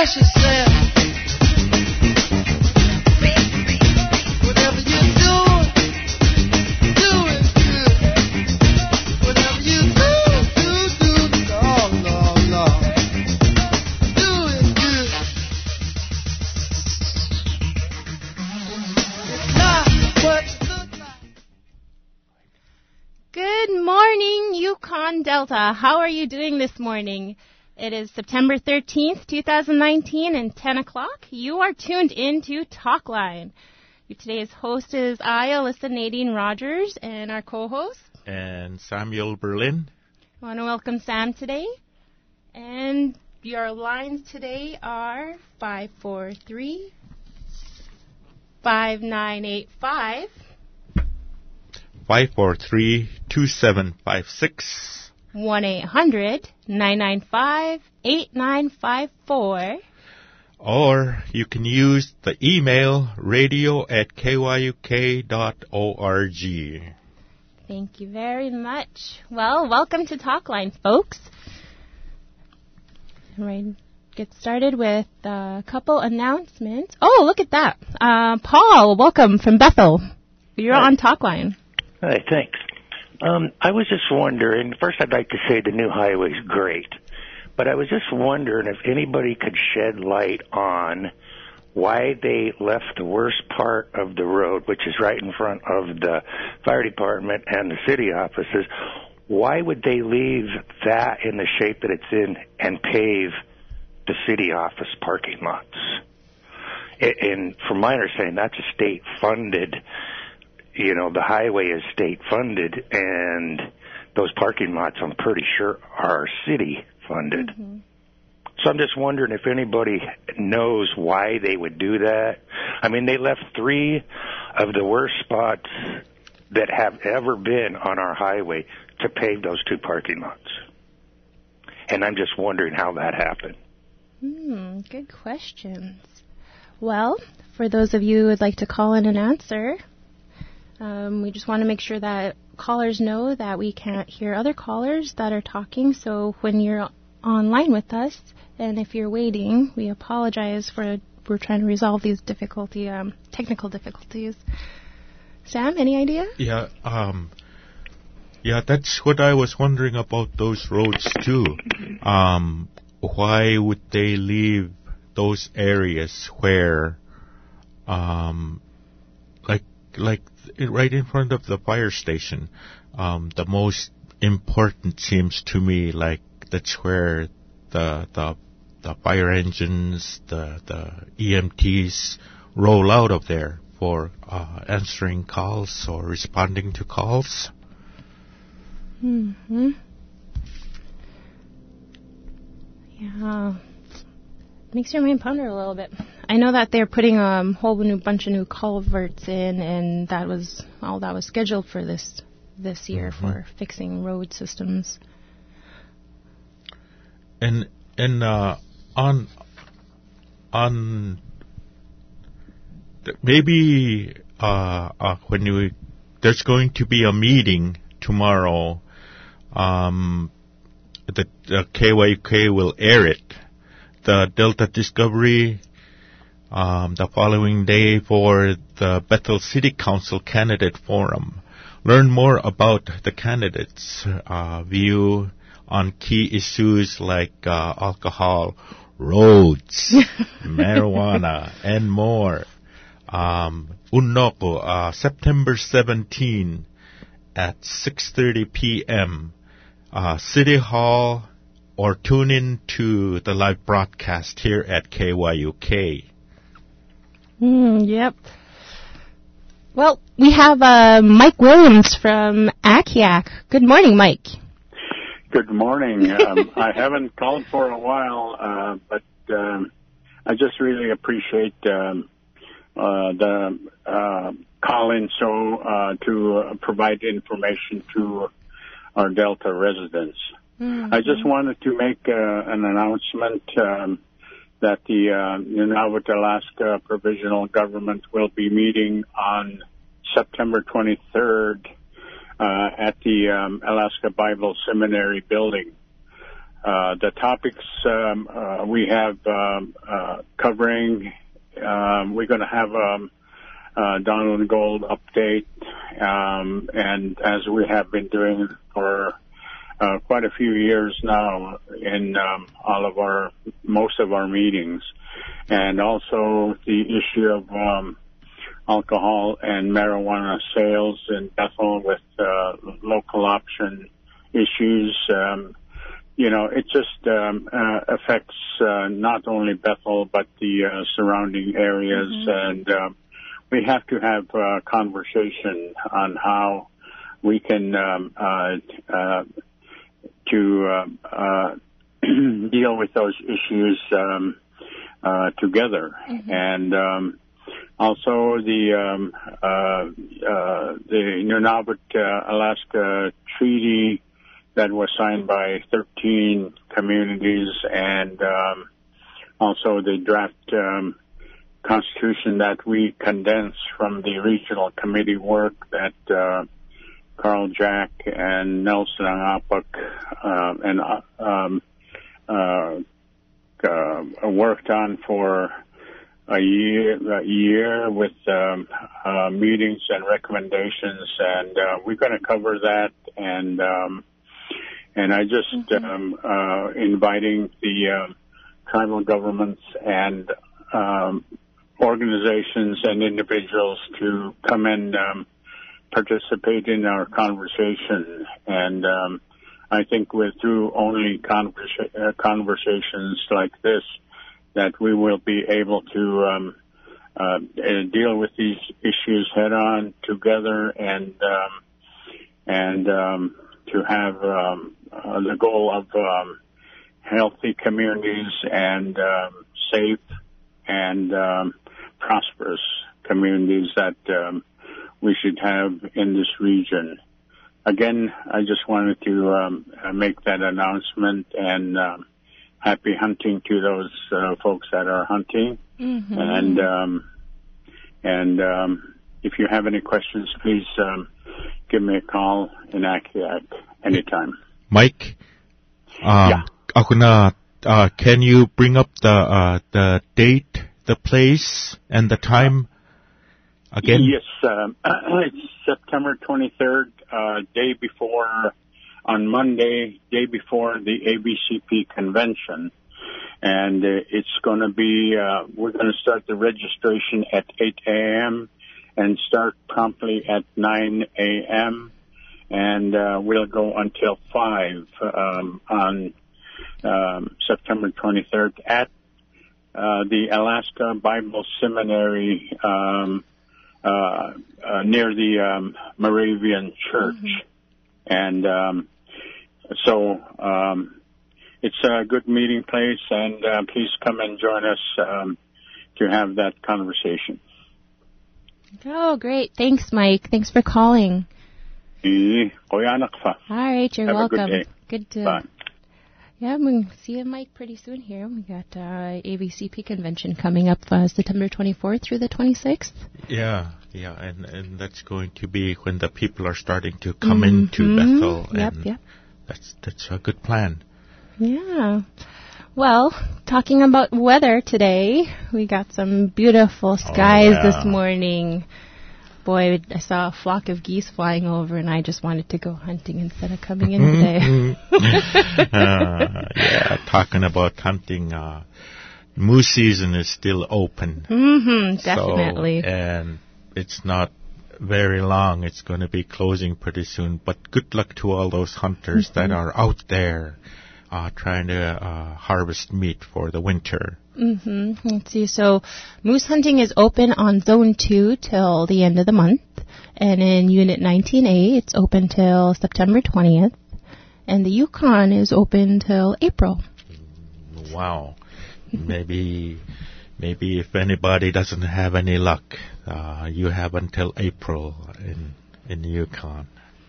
Hush yourself. Whatever you do it good. Whatever you do, oh no. Do it good. It's not what it looks like. Good morning, Yukon Delta. How are you doing this morning? It is September 13th, 2019, and 10 o'clock. You are tuned in to Talkline. Today's host is I, Alyssa Nadine Rogers, and our co-host. And Samuel Berlin. I want to welcome Sam today. And your lines today are 543-5985, 543-2756. 1-800-995-8954. Or you can use the email radio@kyuk.org. Thank you very much. Well, welcome to Talkline, folks. All right, get started with a couple announcements. Oh, look at that. Paul, welcome from Bethel. You're on Talkline. Hi, thanks. I was just wondering, first I'd like to say the new highway's great, but I was just wondering if anybody could shed light on why they left the worst part of the road, which is right in front of the fire department and the city offices. Why would they leave that in the shape that it's in and pave the city office parking lots? And from my understanding, that's a state-funded. You know, the highway is state-funded, and those parking lots, I'm pretty sure, are city-funded. Mm-hmm. So I'm just wondering if anybody knows why they would do that. I mean, they left 3 of the worst spots that have ever been on our highway to pave those 2 parking lots. And I'm just wondering how that happened. Good questions. Well, for those of you who would like to call in and answer... we just want to make sure that callers know that we can't hear other callers that are talking. So when you're online with us, and if you're waiting, we apologize we're trying to resolve these technical difficulties. Sam, any idea? Yeah, that's what I was wondering about those roads too. Why would they leave those areas where, like right in front of the fire station, the most important seems to me like that's where the fire engines, the EMTs roll out of there for answering calls or responding to calls. Mm-hmm. Yeah. Makes your mind ponder a little bit. I know that they're putting a whole bunch of new culverts in, and that was scheduled for this year for fixing road systems. And on maybe when there's going to be a meeting tomorrow, the KYUK will air it. The Delta Discovery the following day for the Bethel City Council Candidate Forum. Learn more about the candidates' view on key issues like alcohol, roads, marijuana, and more. Unoko, September 17 at 6:30 p.m. City Hall, or tune in to the live broadcast here at KYUK. Yep. Well, we have Mike Williams from Akiak. Good morning, Mike. Good morning. I haven't called for a while, but I just really appreciate the call-in show to provide information to our Delta residents. I just wanted to make an announcement that the Nunavut, Alaska Provisional Government will be meeting on September 23rd at the Alaska Bible Seminary building. The topics we have covering, we're going to have Donald Gold update, and as we have been doing for quite a few years now in most of our meetings, and also the issue of alcohol and marijuana sales in Bethel with local option issues. It just affects not only Bethel but the surrounding areas, and we have to have a conversation on how we can deal with those issues together. And also the Nunavut Alaska Treaty that was signed by 13 communities, and also the draft constitution that we condensed from the regional committee work that Carl Jack and Nelson Angapuk worked on for a year with meetings and recommendations, and we're going to cover that. And I just inviting the tribal governments and organizations and individuals to come and participate in our conversation. And I think through only conversations like this that we will be able to deal with these issues head on together, and to have the goal of healthy communities and safe and prosperous communities that we should have in this region. Again, I just wanted to make that announcement, and happy hunting to those folks that are hunting. And if you have any questions, please give me a call in Akiak anytime. Mike, can you bring up the date, the place, and the time again? Yes, it's September 23rd, on Monday, day before the ABCP convention. And it's going to be, we're going to start the registration at 8 a.m. and start promptly at 9 a.m. And we'll go until 5 on September 23rd at the Alaska Bible Seminary near the Moravian Church. And so it's a good meeting place, and please come and join us to have that conversation. Oh, great. Thanks, Mike. Thanks for calling. All right, you're Have welcome. A good day. Good to... Bye. Yeah, we'll see you, Mike, pretty soon here. We got ABCP convention coming up September 24th through the 26th. Yeah, and that's going to be when the people are starting to come into Bethel. Yep. That's a good plan. Yeah. Well, talking about weather today, we got some beautiful skies this morning. Boy, I saw a flock of geese flying over, and I just wanted to go hunting instead of coming in today. Talking about hunting, moose season is still open. Definitely. So, and it's not very long. It's going to be closing pretty soon. But good luck to all those hunters that are out there trying to harvest meat for the winter. Let's see. So moose hunting is open on Zone 2 till the end of the month. And in Unit 19A, it's open till September 20th. And the Yukon is open till April. Wow. Maybe if anybody doesn't have any luck, you have until April in the Yukon.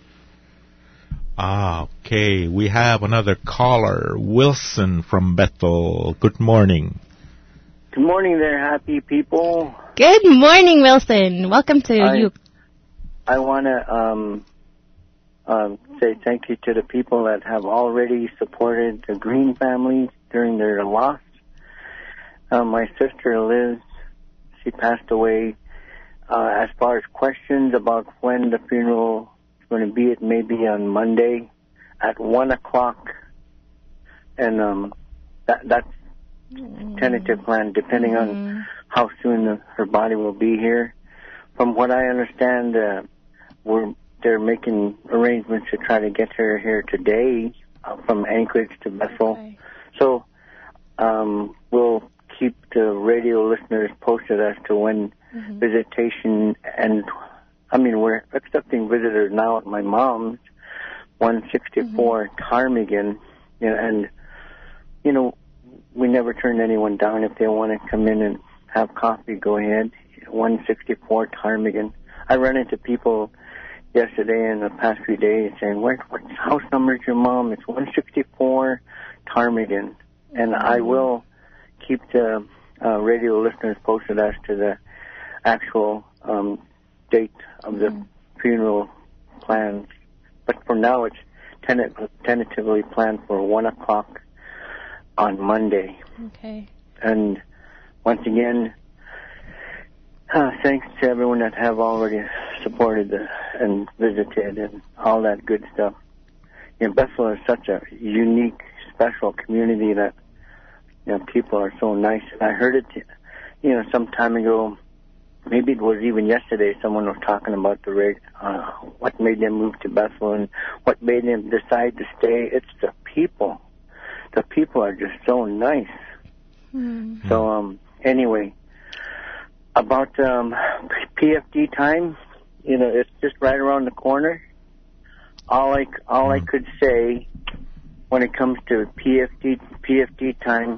Okay. We have another caller, Wilson from Bethel. Good morning. Good morning there, happy people. Good morning, Wilson. Welcome to you. I want to say thank you to the people that have already supported the Green family during their loss. My sister Liz, she passed away. As far as questions about when the funeral is going to be, it may be on Monday at 1 o'clock. And that's tentative plan, depending on how soon her body will be here. From what I understand, they're making arrangements to try to get her here today from Anchorage to Bethel. Okay. So we'll keep the radio listeners posted as to when visitation, and I mean, we're accepting visitors now at my mom's, 164 Ptarmigan, and we never turn anyone down. If they want to come in and have coffee, go ahead. 164 Ptarmigan. I run into people yesterday and the past few days saying, what house number is your mom? It's 164 Ptarmigan. And I will keep the radio listeners posted as to the actual date of the funeral plans. But for now, it's tentatively planned for 1 o'clock on Monday. Okay. And once again, thanks to everyone that have already supported and visited and all that good stuff. Bethel is such a unique, special community that people are so nice. And I heard it, some time ago. Maybe it was even yesterday. Someone was talking about what made them move to Bethel and what made them decide to stay. It's the people. The people are just so nice. So anyway, about PFD time, it's just right around the corner. All I could say when it comes to PFD time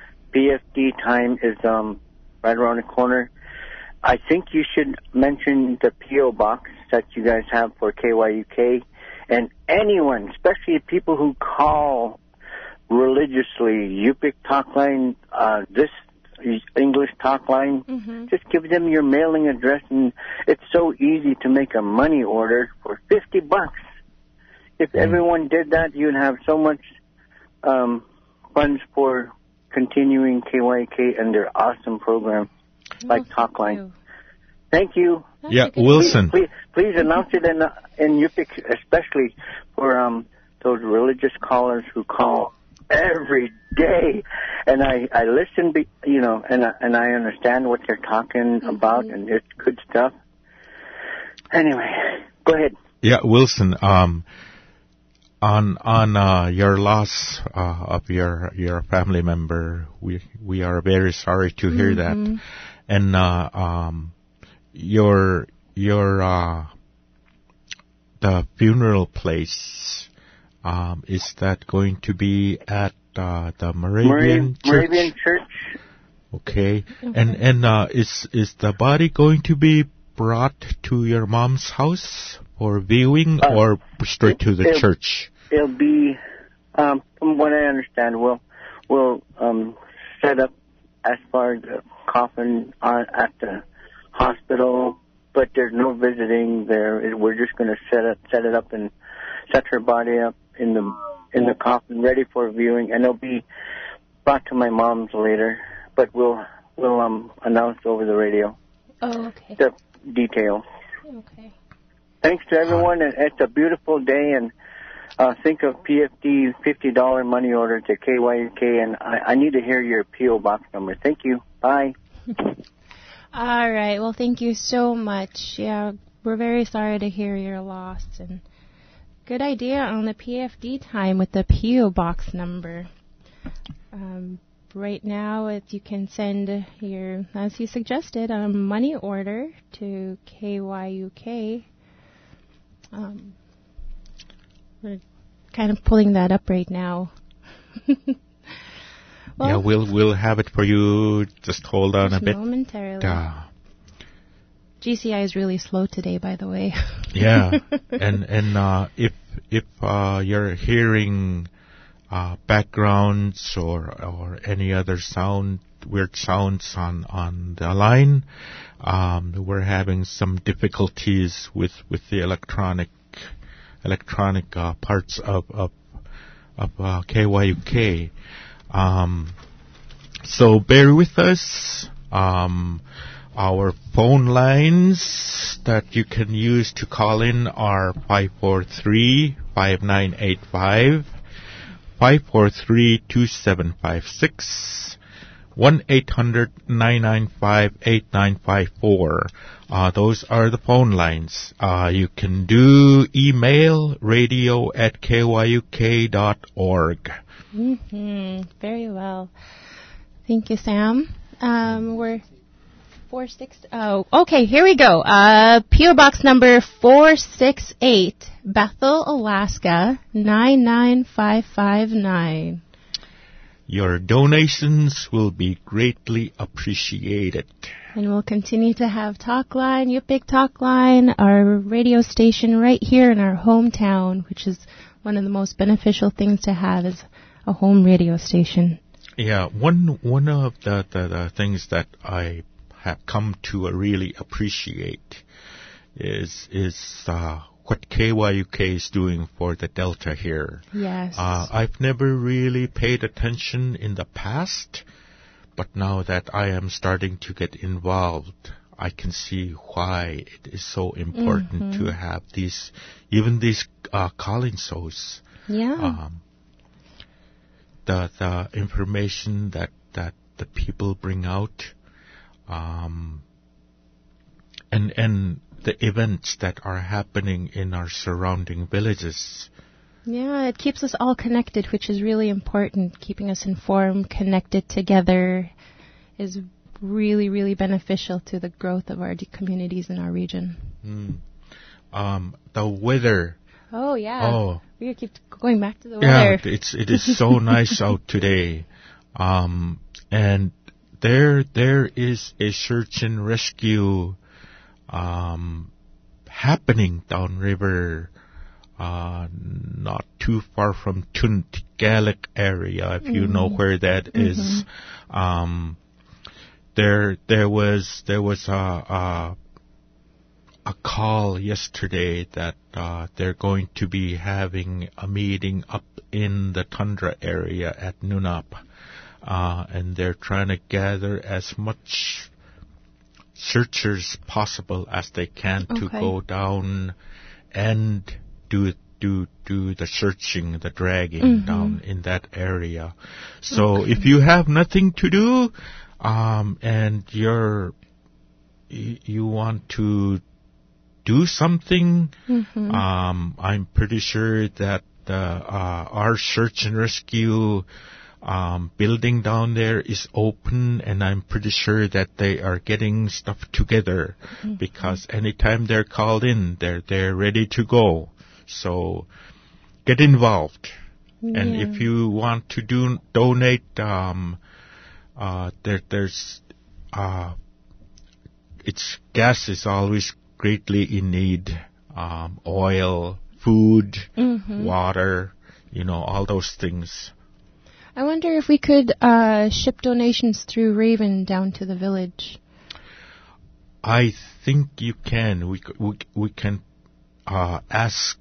is right around the corner. I think you should mention the P.O. box that you guys have for KYUK, and anyone, especially people who call religiously, Yupik talk line, this English talk line, just give them your mailing address, and it's so easy to make a money order for $50. If everyone did that, you'd have so much funds for continuing KYK and their awesome program like Talkline. Thank you. Yeah, Wilson. Please announce it in Yupik, especially for those religious callers who call every day. And I listen, and I understand what they're talking about, and it's good stuff. Anyway, go ahead. Yeah, Wilson. On your loss of your family member, we are very sorry to hear that. And the funeral place, is that going to be at the Moravian Church? Moravian Church. Okay. And is the body going to be brought to your mom's house for viewing, or straight to the church? It'll be, from what I understand, we'll set up as far as the coffin at the hospital, but there's no visiting there. We're just going to set it up and set her body up in the coffin, ready for viewing, and it'll be brought to my mom's later. But we'll announce over the radio. Oh, okay. The details. Okay. Thanks to everyone, and it's a beautiful day, and think of PFD $50 money order to KYUK, and I need to hear your P.O. box number. Thank you. Bye. All right. Well, thank you so much. Yeah, we're very sorry to hear your loss, and good idea on the PFD time with the P.O. box number. Right now, you can send your, as you suggested, a money order to KYUK. We're kind of pulling that up right now. Well, yeah, we'll have it for you. Just hold on a bit. Momentarily. GCI is really slow today, by the way. Yeah, and if you're hearing backgrounds or any other weird sounds on the line, we're having some difficulties with the electronic electronic parts of KYUK. So bear with us. Our phone lines that you can use to call in are 543-5985, 543-2756, 1-800-995-8954. Those are the phone lines. You can do email radio@kyuk.org. Very well. Thank you, Sam. We're 460. Oh, okay. Here we go. PO Box number 468, Bethel, Alaska 99559. Your donations will be greatly appreciated. And we'll continue to have Talkline, Yupik Talkline, our radio station right here in our hometown, which is one of the most beneficial things to have is a home radio station. Yeah, one of the things that I have come to really appreciate is what KYUK is doing for the Delta here. Yes. I've never really paid attention in the past, but now that I am starting to get involved, I can see why it is so important to have these call-in shows. Yeah. The information that the people bring out, and the events that are happening in our surrounding villages. Yeah, it keeps us all connected, which is really important. Keeping us informed, connected together is really, really beneficial to the growth of our communities in our region. The weather. Oh, yeah. Oh. We keep going back to the weather. Yeah, it is so nice out today. And there is a search and rescue happening downriver, not too far from Tuntigalik area, if you know where that is. There was a call yesterday that they're going to be having a meeting up in the tundra area at Nunap, and they're trying to gather as much searchers possible as they can to go down and do the searching, the dragging down in that area. So if you have nothing to do, and you want to do something, I'm pretty sure that our search and rescue building down there is open, and I'm pretty sure that they are getting stuff together because anytime they're called in, they're ready to go. So get involved. Yeah. And if you want to donate, gas is always greatly in need. Oil, food, water, all those things. I wonder if we could ship donations through Raven down to the village. I think you can. We can ask.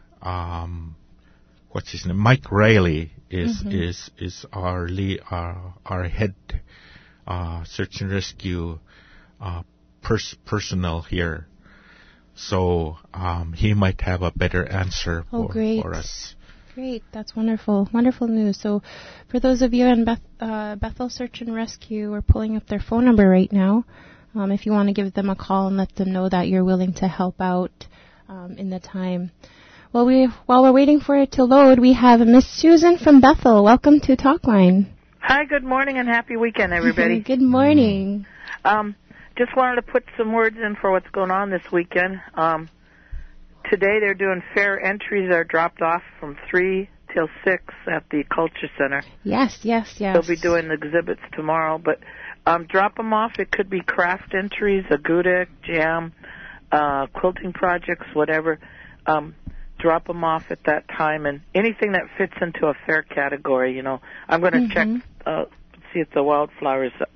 What's his name? Mike Riley is our head search and rescue personnel here. So he might have a better answer for us. Great, that's wonderful. Wonderful news. So for those of you in Bethel Search and Rescue, we're pulling up their phone number right now. If you want to give them a call and let them know that you're willing to help out in the time. Well, while we're waiting for it to load, we have Miss Susan from Bethel. Welcome to Talkline. Hi, good morning and happy weekend, everybody. Good morning. Just wanted to put some words in for what's going on this weekend. Today they're doing fair entries are dropped off from 3 till 6 at the Culture Center. Yes. They'll be doing the exhibits tomorrow, but drop them off. It could be craft entries, a Gouda, jam, quilting projects, whatever. Drop them off at that time, and anything that fits into a fair category, I'm going to check, see if the wildflowers at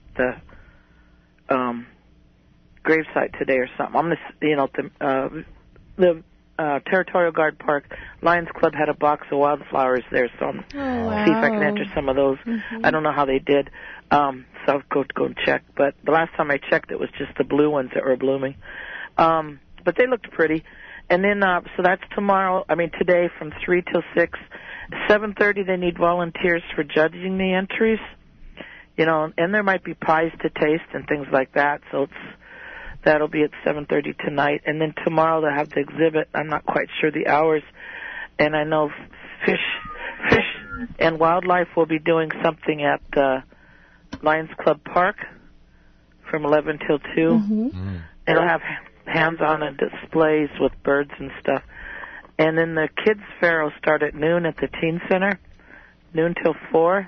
the gravesite today or something. I'm going to, the Territorial Guard Park, Lions Club had a box of wildflowers there, so I'm wow. see if I can enter some of those. I don't know how they did, so I'll go and check. But the last time I checked, it was just the blue ones that were blooming. But they looked pretty. And then, so that's today from 3 till 6. 7:30, they need volunteers for judging the entries. You know, and there might be pies to taste and things like that. So that'll be at 7:30 tonight. And then tomorrow they'll have the exhibit. I'm not quite sure the hours. And I know Fish and Wildlife will be doing something at Lions Club Park from 11 till 2. Mm-hmm. It'll have hands-on and displays with birds and stuff. And then the Kids Fair will start at noon at the Teen Center, noon till 4.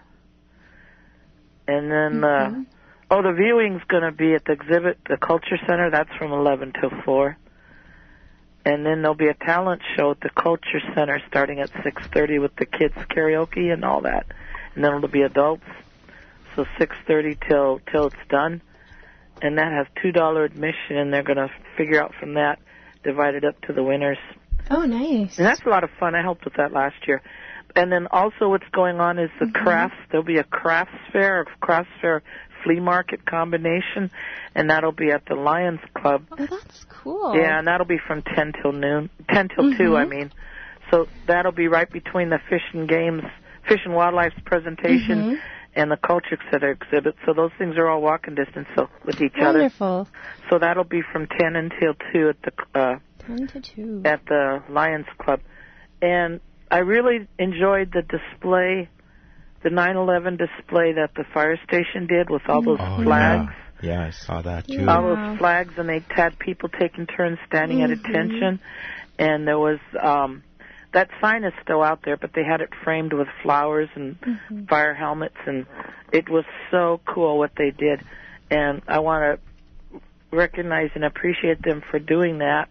And then, the viewing's going to be at the exhibit, the Culture Center. That's from 11 till 4. And then there'll be a talent show at the Culture Center starting at 6:30 with the kids karaoke and all that. And then it'll be adults. So 6:30 till it's done. And that has $2 admission, and they're going to figure out from that, divide it up to the winners. Oh, nice. And that's a lot of fun. I helped with that last year. And then also what's going on is the crafts. There'll be a crafts fair flea market combination, and that'll be at the Lions Club. Oh, that's cool. Yeah, and that'll be from 10 till 2, I mean. So that'll be right between the Fish and Wildlife's presentation and the Culture Center exhibit. So those things are all walking distance with each other. Wonderful. So that'll be from 10 until 2 at the 10 to 2 at the Lions Club. And I really enjoyed the display, the 9/11 display that the fire station did with all those flags. Yeah, I saw that too. All those flags, and they had people taking turns standing at attention. And there was that sign is still out there, but they had it framed with flowers and fire helmets, and it was so cool what they did. And I want to recognize and appreciate them for doing that.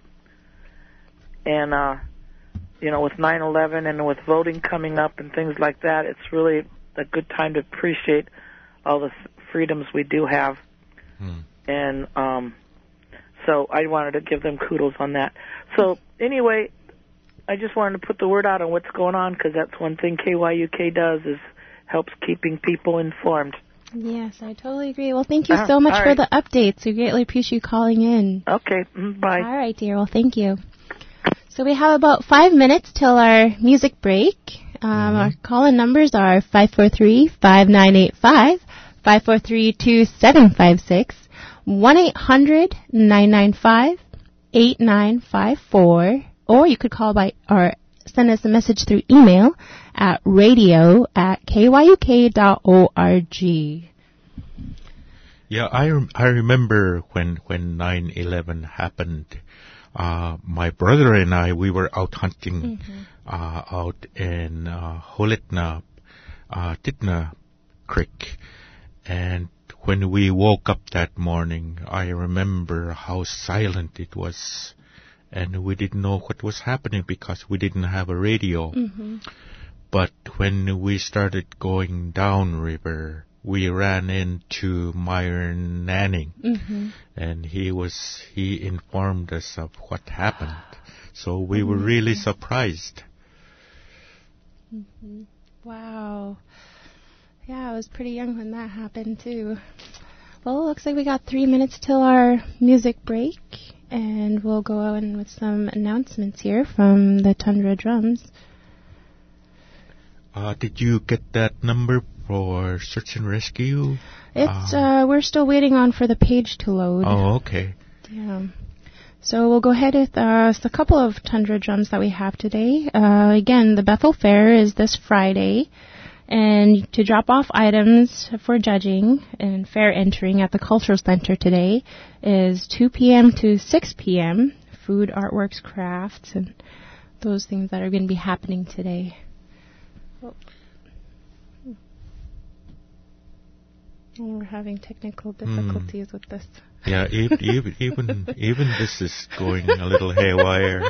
And, with 9/11 and with voting coming up and things like that, it's really a good time to appreciate all the freedoms we do have. And so I wanted to give them kudos on that. So anyway, I just wanted to put the word out on what's going on, because that's one thing KYUK does, is helps keeping people informed. Yes, I totally agree. Well, thank you so much for the updates. We greatly appreciate you calling in. Okay, bye. All right, dear. Well, thank you. So we have about 5 minutes till our music break. Our call-in numbers are 543-5985, 543-2756, 1-800-995-8954, or you could call by or send us a message through email at radio@kyuk.org. Yeah, I remember when 9/11 happened. My brother and I, we were out hunting out in Holitna, Titna Creek. And when we woke up that morning, I remember how silent it was. And we didn't know what was happening because we didn't have a radio. But when we started going downriver, we ran into Myron Nanning, and he informed us of what happened. So we were really surprised. Wow. Yeah, I was pretty young when that happened too. Well, it looks like we got 3 minutes till our music break, and we'll go on with some announcements here from the Tundra Drums. Did you get that number for search and rescue? It's we're still waiting for the page to load. Oh, okay. Yeah. So we'll go ahead with a couple of Tundra Drums that we have today. Again, the Bethel Fair is this Friday, and to drop off items for judging and fair entering at the Cultural Center today is 2 p.m. to 6 p.m. Food, artworks, crafts, and those things that are going to be happening today. We're having technical difficulties with this. Yeah, even this is going a little haywire.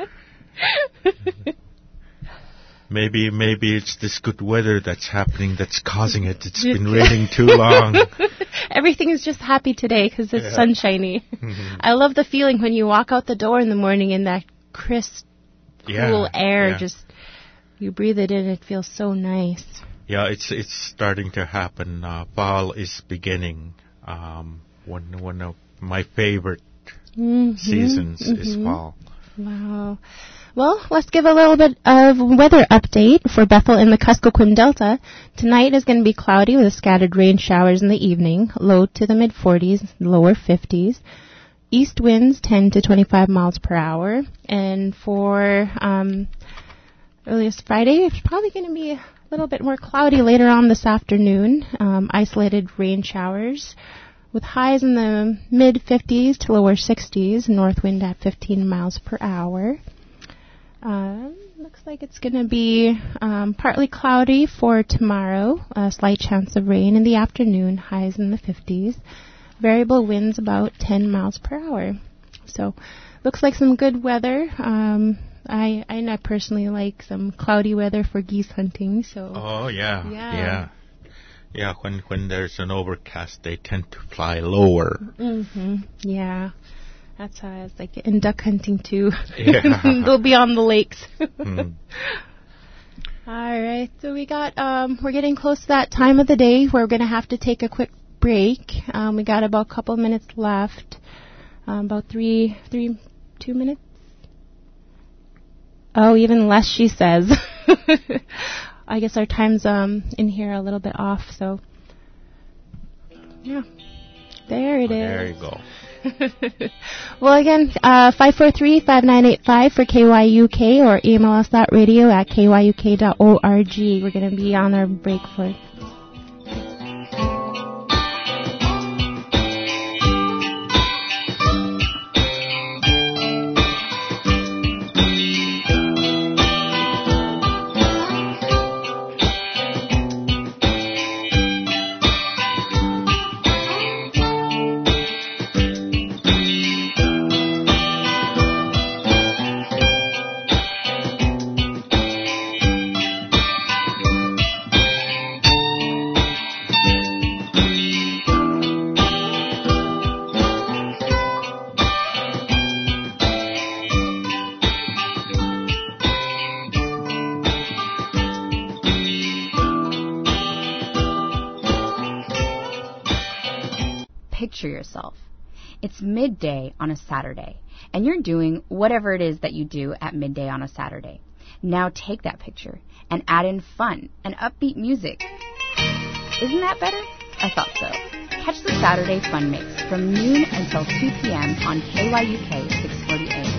Maybe it's this good weather that's happening that's causing it. It's been raining too long. Everything is just happy today because it's sunshiny. I love the feeling when you walk out the door in the morning in that crisp Yeah, cool air. yeah. Just you breathe it in, it feels so nice. Yeah, it's starting to happen. Fall is beginning. One of my favorite seasons is fall. Wow. Well, let's give a little bit of weather update for Bethel in the Kuskokwim Delta. Tonight is going to be cloudy with scattered rain showers in the evening, low to the mid-40s, lower 50s. East winds 10 to 25 miles per hour. And for earliest Friday, it's probably going to be a little bit more cloudy later on this afternoon. Isolated rain showers with highs in the mid-50s to lower 60s, north wind at 15 miles per hour. Looks like it's going to be partly cloudy for tomorrow. A slight chance of rain in the afternoon, highs in the 50s. Variable winds about 10 miles per hour. So, looks like some good weather. I personally like some cloudy weather for geese hunting. So. Oh yeah. Yeah, when there's an overcast, they tend to fly lower. Yeah. That's how it's like in duck hunting too. Yeah. They'll be on the lakes. All right. So we got we're getting close to that time of the day where we're going to have to take a quick break. We got about a couple minutes left. About 2 minutes. Oh, even less, she says. I guess our time's in here a little bit off, so yeah. There it is. There you go. Well, again, 543-5985 for KYUK, or email us at radio@kyuk.org. We're going to be on our break for... Picture yourself. It's midday on a Saturday, and you're doing whatever it is that you do at midday on a Saturday. Now take that picture and add in fun and upbeat music. Isn't that better? I thought so. Catch the Saturday Fun Mix from noon until 2 p.m. on KYUK 640 AM.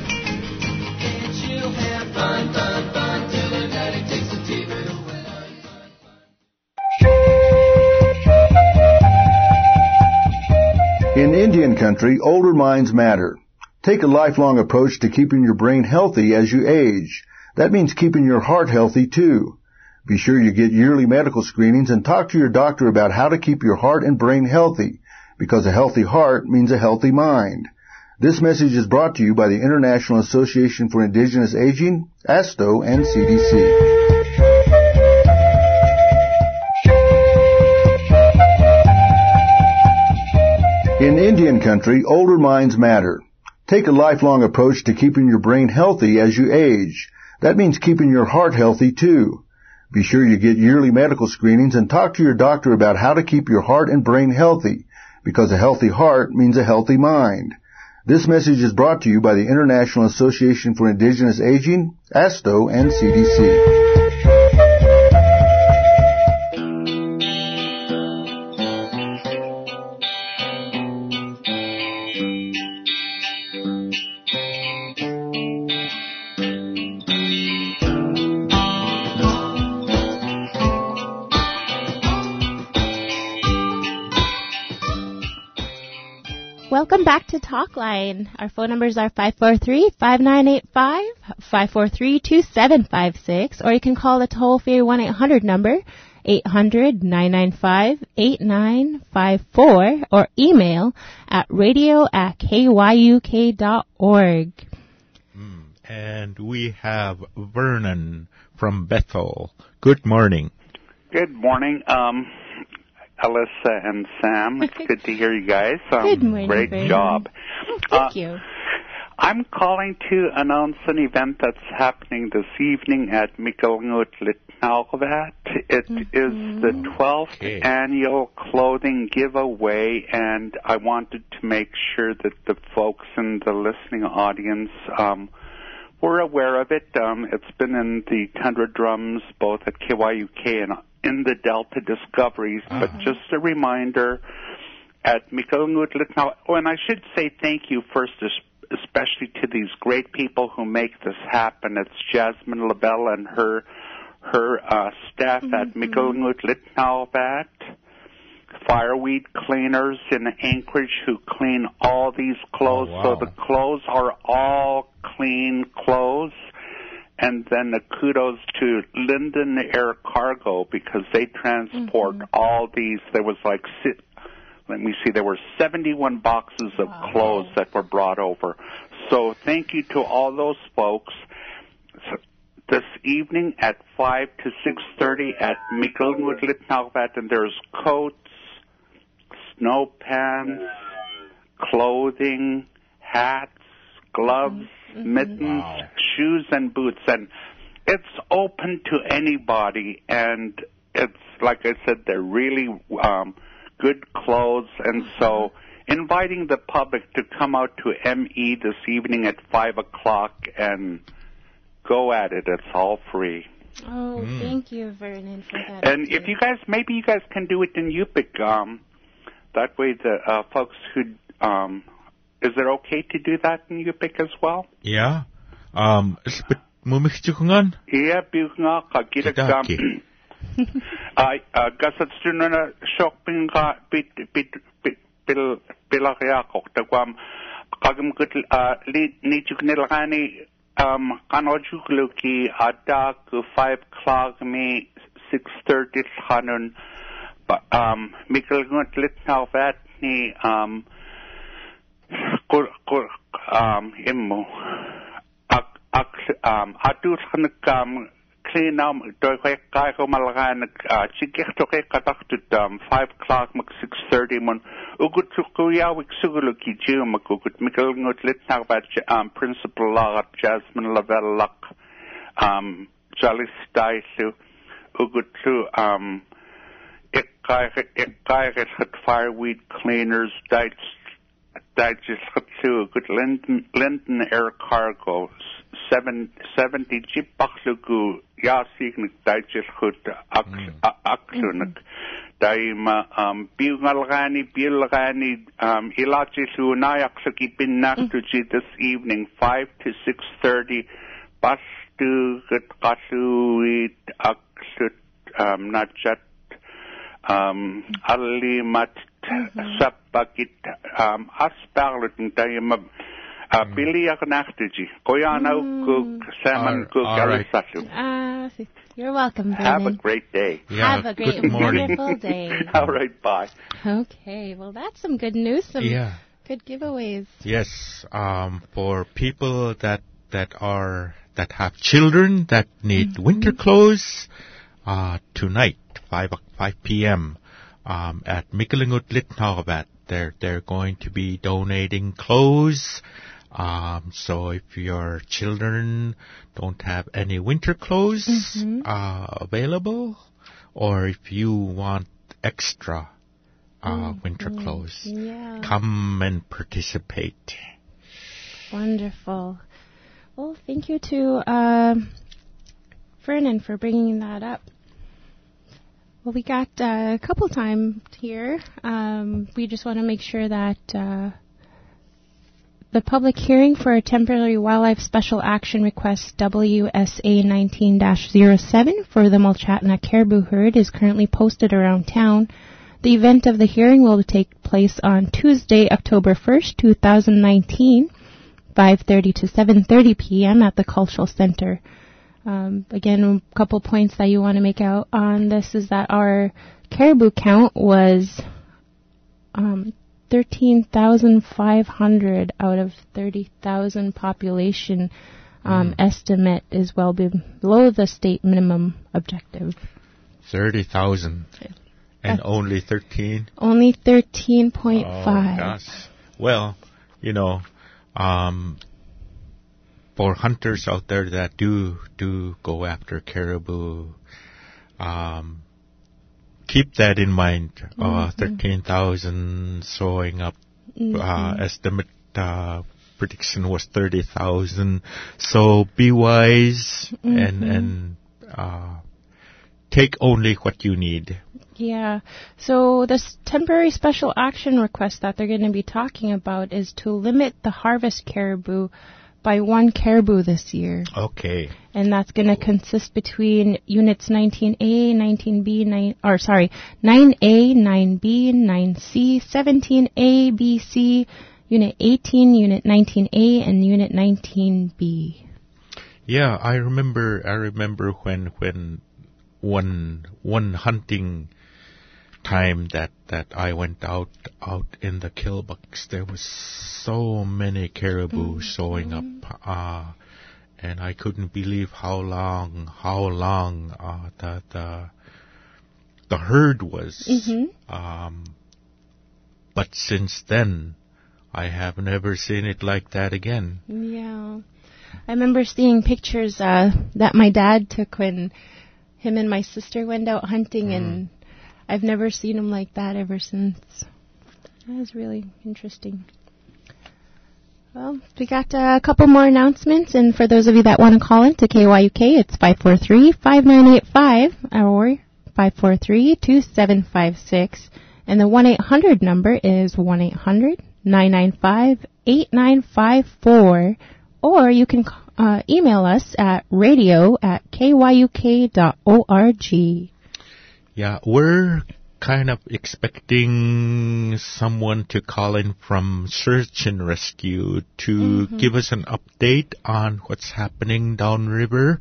In Indian country, older minds matter. Take a lifelong approach to keeping your brain healthy as you age. That means keeping your heart healthy too. Be sure you get yearly medical screenings and talk to your doctor about how to keep your heart and brain healthy, because a healthy heart means a healthy mind. This message is brought to you by the International Association for Indigenous Aging, ASTO, and CDC. In Indian country, older minds matter. Take a lifelong approach to keeping your brain healthy as you age. That means keeping your heart healthy too. Be sure you get yearly medical screenings and talk to your doctor about how to keep your heart and brain healthy, because a healthy heart means a healthy mind. This message is brought to you by the International Association for Indigenous Aging, ASTO, and CDC. Welcome back to Talkline. Our phone numbers are 543-5985, 543-2756, or you can call the toll-free 1-800 number, 800-995-8954, or email at radio@kyuk.org. And we have Vernon from Bethel. Good morning. Good morning, Alyssa and Sam. It's good to hear you guys. Good morning, Great Vernon. job. Thank you. I'm calling to announce an event that's happening this evening at Mikelngut Litnalvat. It is the 12th annual clothing giveaway, and I wanted to make sure that the folks in the listening audience were aware of it. It's been in the Tundra Drums, both at KYUK and in the Delta Discoveries, but just a reminder at Mikelngut Litnalvat. Oh, and I should say thank you first, especially to these great people who make this happen. It's Jasmine LaBelle and her staff at Mikelngut Litnalvat, fireweed cleaners in Anchorage who clean all these clothes. So the clothes are all clean clothes. And then a kudos to Linden Air Cargo because they transport all these. There was there were 71 boxes of clothes that were brought over. So thank you to all those folks. So this evening at 5 to 6:30 at Mikelngut Litnalvat, and there's coats, snow pants, clothing, hats, gloves, mittens, shoes, and boots. And it's open to anybody, and it's, like I said, they're really good clothes, and so inviting the public to come out to ME this evening at 5 o'clock and go at it. It's all free. Oh, thank you, Vernon, for that. And if you guys, maybe you guys can do it in Yupik. That way the folks who, is it okay to do that in Yupik as well? Yeah. Mumikchukungan? Yeah, Bugna, Kagiragam. I gasat stunana shopping bit bilariako tagwam kagam kut ni chuknilani kanojukluki adak 5 o'clock me 6:30 hanun Mikelngut Litnalvat ni immo adur khanakam clean doi kai ko malgan chikik to ke katakut 5 o'clock mak 6:30 mon ugut kuya wik suguluki jum makukut Mikelngut Litnalvat principal law Jasmine LaBelle luck Jolly Staisu ugut to ik fireweed cleaners just to good Linden Air Cargo 70 jeep baklugu yasignik digest goed aklunik daima bilgani ilachisu nayaksaki binaktuji this evening 5 to 6:30 bastu gatuit aksut najat alimat sapakit asparlut daima Billy Agnachtuji. Koyana Cook, Salmon Cook, Alisatu. You're welcome, Vernon. Have a great day. Yeah, have a great, wonderful day. All right, bye. Okay, well, that's some good news, some good giveaways. Yes, for people that have children that need winter clothes, tonight, 5 p.m., at Mikelngut Litnalvat, they're going to be donating clothes. So if your children don't have any winter clothes available, or if you want extra winter clothes, come and participate. Wonderful. Well, thank you to Vernon for bringing that up. Well, we got a couple time here. We just want to make sure that the public hearing for a temporary wildlife special action request WSA 19-07 for the Mulchatna caribou herd is currently posted around town. The event of the hearing will take place on Tuesday, October 1st, 2019, 5:30 to 7:30 p.m. at the Cultural Center. Again, a couple points that you want to make out on this is that our caribou count was 13,500 out of 30,000 population estimate is well below the state minimum objective. 30,000. And only 13? Only 13.5. Oh, gosh. Well, for hunters out there that do go after caribou, keep that in mind. 13,000 showing up. Estimate prediction was 30,000. So be wise and take only what you need. Yeah. So this temporary special action request that they're going to be talking about is to limit the harvest caribou by 1 caribou this year. Okay. And that's going to consist between units 19A, 19B, 9A, 9B, 9C, 17A, B, C, Unit 18, Unit 19A, and Unit 19B. Yeah, I remember when one hunting time that I went out in the Kilbucks, there was so many caribou showing up, and I couldn't believe how long the herd was. But since then, I have never seen it like that again. Yeah, I remember seeing pictures that my dad took when him and my sister went out hunting, and I've never seen him like that ever since. That was really interesting. Well, we got a couple more announcements, and for those of you that want to call in to KYUK, it's 543-5985 or 543-2756, and the 1-800 number is 1-800-995-8954, or you can email us at radio@kyuk.org. Yeah, we're kind of expecting someone to call in from Search and Rescue to give us an update on what's happening downriver.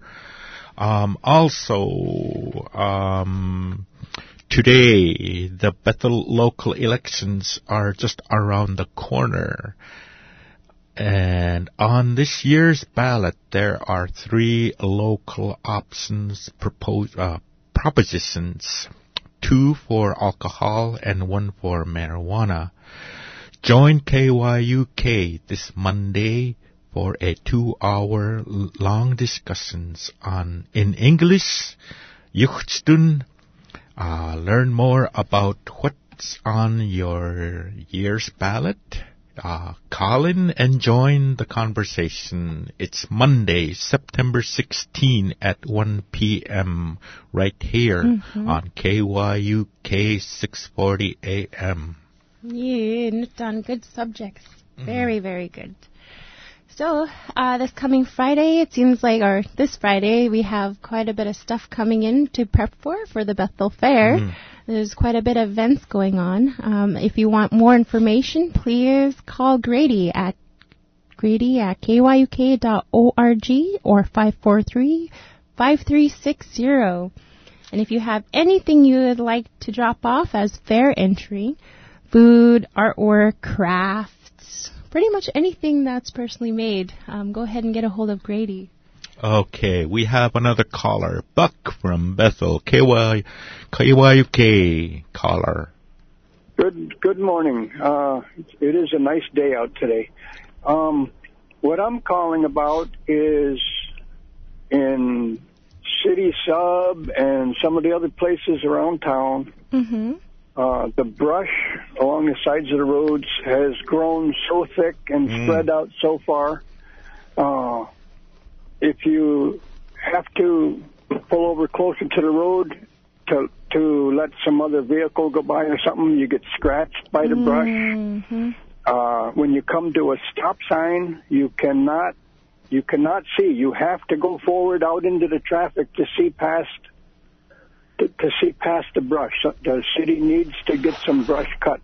Today, the Bethel local elections are just around the corner. And on this year's ballot, there are 3 local options propositions, 2 for alcohol and 1 for marijuana. Join KYUK this Monday for a 2-hour long discussions in English, Yuchtstun. Learn more about what's on your year's ballot. Call in and join the conversation. It's Monday, September 16 at 1 p.m. right here on KYUK 640 AM. Yeah, and it's on good subjects. Very, very good. So, this coming Friday, it seems like, or this Friday, we have quite a bit of stuff coming in to prep for the Bethel Fair. There's quite a bit of events going on. If you want more information, please call Grady at kyuk.org or 543-5360. And if you have anything you would like to drop off as fair entry, food, artwork, crafts, pretty much anything that's personally made, go ahead and get a hold of Grady. Okay, we have another caller, Buck from Bethel, KYUK caller. Good morning. It is a nice day out today. What I'm calling about is in City Sub and some of the other places around town, the brush along the sides of the roads has grown so thick and spread out so far. If you have to pull over closer to the road to let some other vehicle go by or something, you get scratched by the brush. When you come to a stop sign, you cannot see. You have to go forward out into the traffic to see past the brush. The city needs to get some brush cut.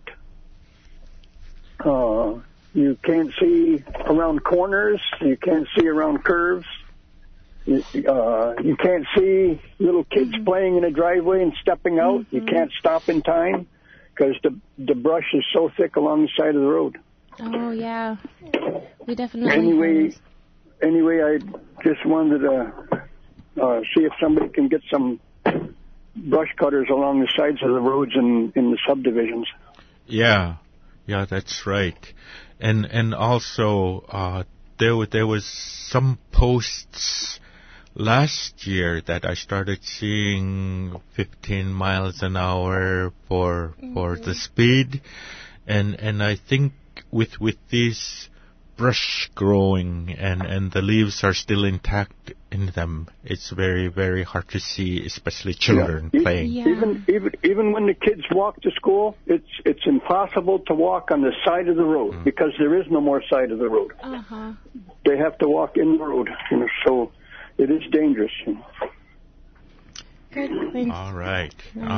You can't see around corners. You can't see around curves. You can't see little kids playing in a driveway and stepping out. You can't stop in time because the brush is so thick along the side of the road. Oh, yeah. We definitely Anyway, I just wanted to see if somebody can get some brush cutters along the sides of the roads in the subdivisions. Yeah, that's right. And also there was some posts last year that I started seeing 15 miles an hour for the speed, and I think with these brush growing and the leaves are still intact in them, it's very, very hard to see, especially children playing. Even when the kids walk to school, it's impossible to walk on the side of the road because there is no more side of the road. They have to walk in the road, so it is dangerous. Good. Thanks. All right.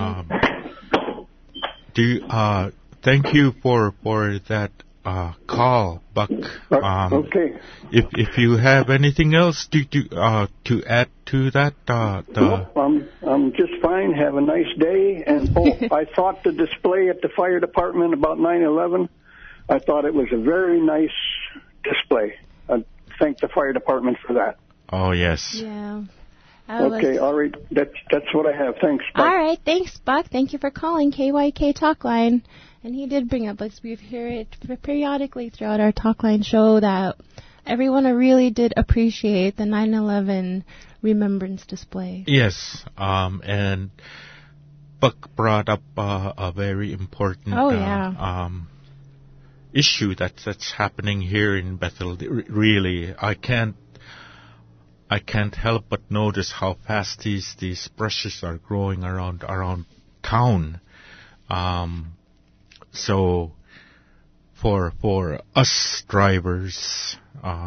Thank you for that call, Buck. Okay. If you have anything else to add to that, I'm just fine. Have a nice day. And I thought the display at the fire department about 9/11. I thought it was a very nice display. I thank the fire department for that. Oh yes. Yeah. Okay. All right. That's what I have. Thanks. Bye. All right. Thanks, Buck. Thank you for calling KYK Talk Line. And he did bring up, like we hear it periodically throughout our Talk Line show, that everyone really did appreciate the 9/11 remembrance display. Yes. And Buck brought up a very important issue that's happening here in Bethel. Really, I can't help but notice how fast these brushes are growing around town. So for us drivers,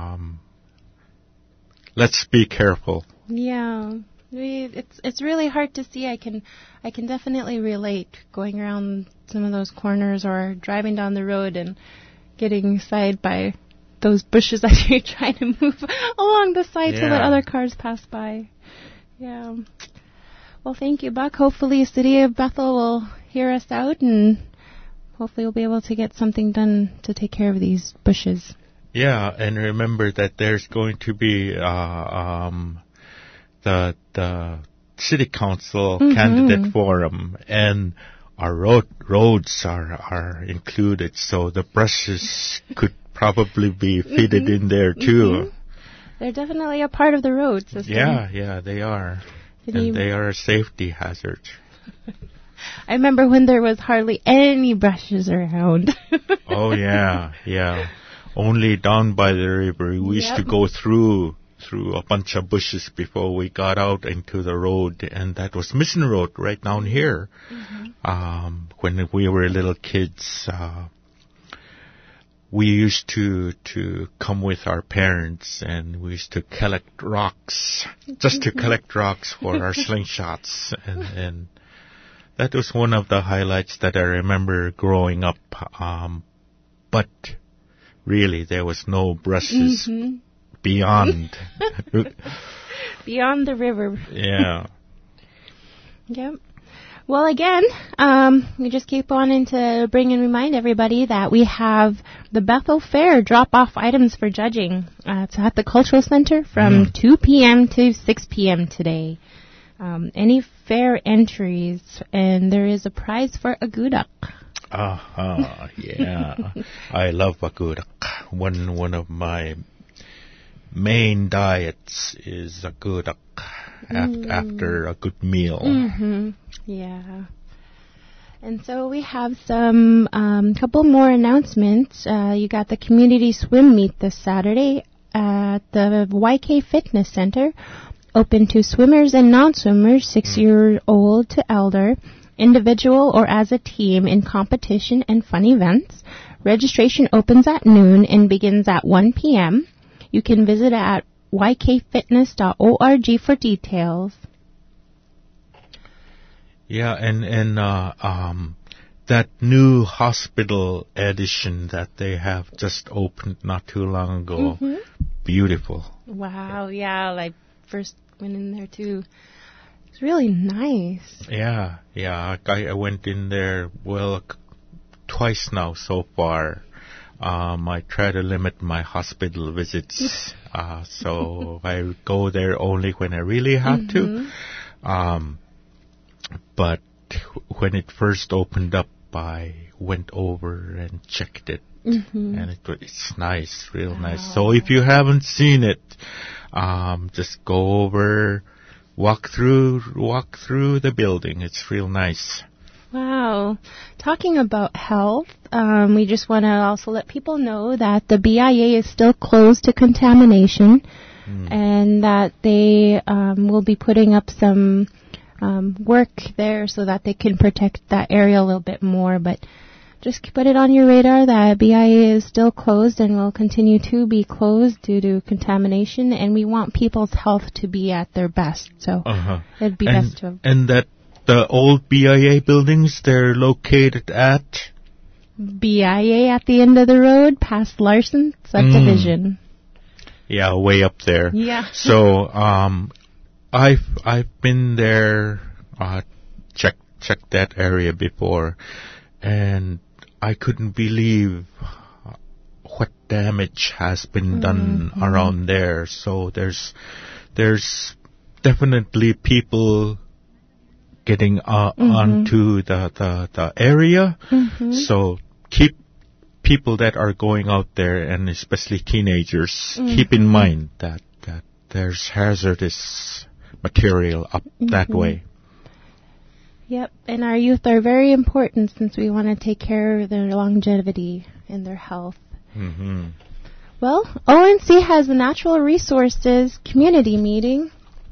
let's be careful. Yeah. It's really hard to see. I can definitely relate going around some of those corners or driving down the road and getting side by those bushes as you're trying to move along the side to let other cars pass by. Yeah. Well, thank you, Buck. Hopefully City of Bethel will hear us out, and hopefully we'll be able to get something done to take care of these bushes. Yeah, and remember that there's going to be the City Council candidate forum, and our roads are included, so the brushes could probably be fitted in there too. They're definitely a part of the road system. Yeah, they are. And they are a safety hazard. I remember when there was hardly any brushes around. Oh, yeah. Only down by the river. We used to go through a bunch of bushes before we got out into the road, and that was Mission Road right down here. When we were little kids, we used to come with our parents, and we used to collect rocks, just to collect rocks for our slingshots, and that was one of the highlights that I remember growing up. But really, there was no brushes beyond beyond the river. Yeah. Yep. Well, again, we just keep wanting to bring and remind everybody that we have the Bethel Fair drop-off items for judging. It's at the Cultural Center from 2 p.m. to 6 p.m. today. Any fair entries, and there is a prize for a gudak. Yeah. I love a gudak. One of my main diets is a gudak after a good meal. Yeah. And so we have some couple more announcements. You got the community swim meet this Saturday at the YK Fitness Center, open to swimmers and non-swimmers, 6-year-old to elder, individual or as a team in competition and fun events. Registration opens at noon and begins at 1 p.m. You can visit at ykfitness.org for details. Yeah, and that new hospital addition that they have just opened not too long ago, beautiful. Wow, yeah, I first went in there too. It's really nice. Yeah, I went in there, twice now so far. I try to limit my hospital visits, so I go there only when I really have to. But when it first opened up, I went over and checked it, And it's nice, real nice. So if you haven't seen it, just go over, walk through the building. It's real nice. Wow. Talking about health, we just want to also let people know that the BIA is still closed to contamination and that they will be putting up some work there so that they can protect that area a little bit more. But just put it on your radar that BIA is still closed and will continue to be closed due to contamination, and we want people's health to be at their best. So it'd be best to... And that the old BIA buildings, they're located at? BIA at the end of the road, past Larson subdivision. Yeah, way up there. Yeah. So, I've been there, checked that area before, and I couldn't believe what damage has been done around there. So there's definitely people getting onto the area. So keep people that are going out there, and especially teenagers, keep in mind that there's hazardous material up that way. Yep, and our youth are very important since we want to take care of their longevity and their health. Well, ONC has a natural resources community meeting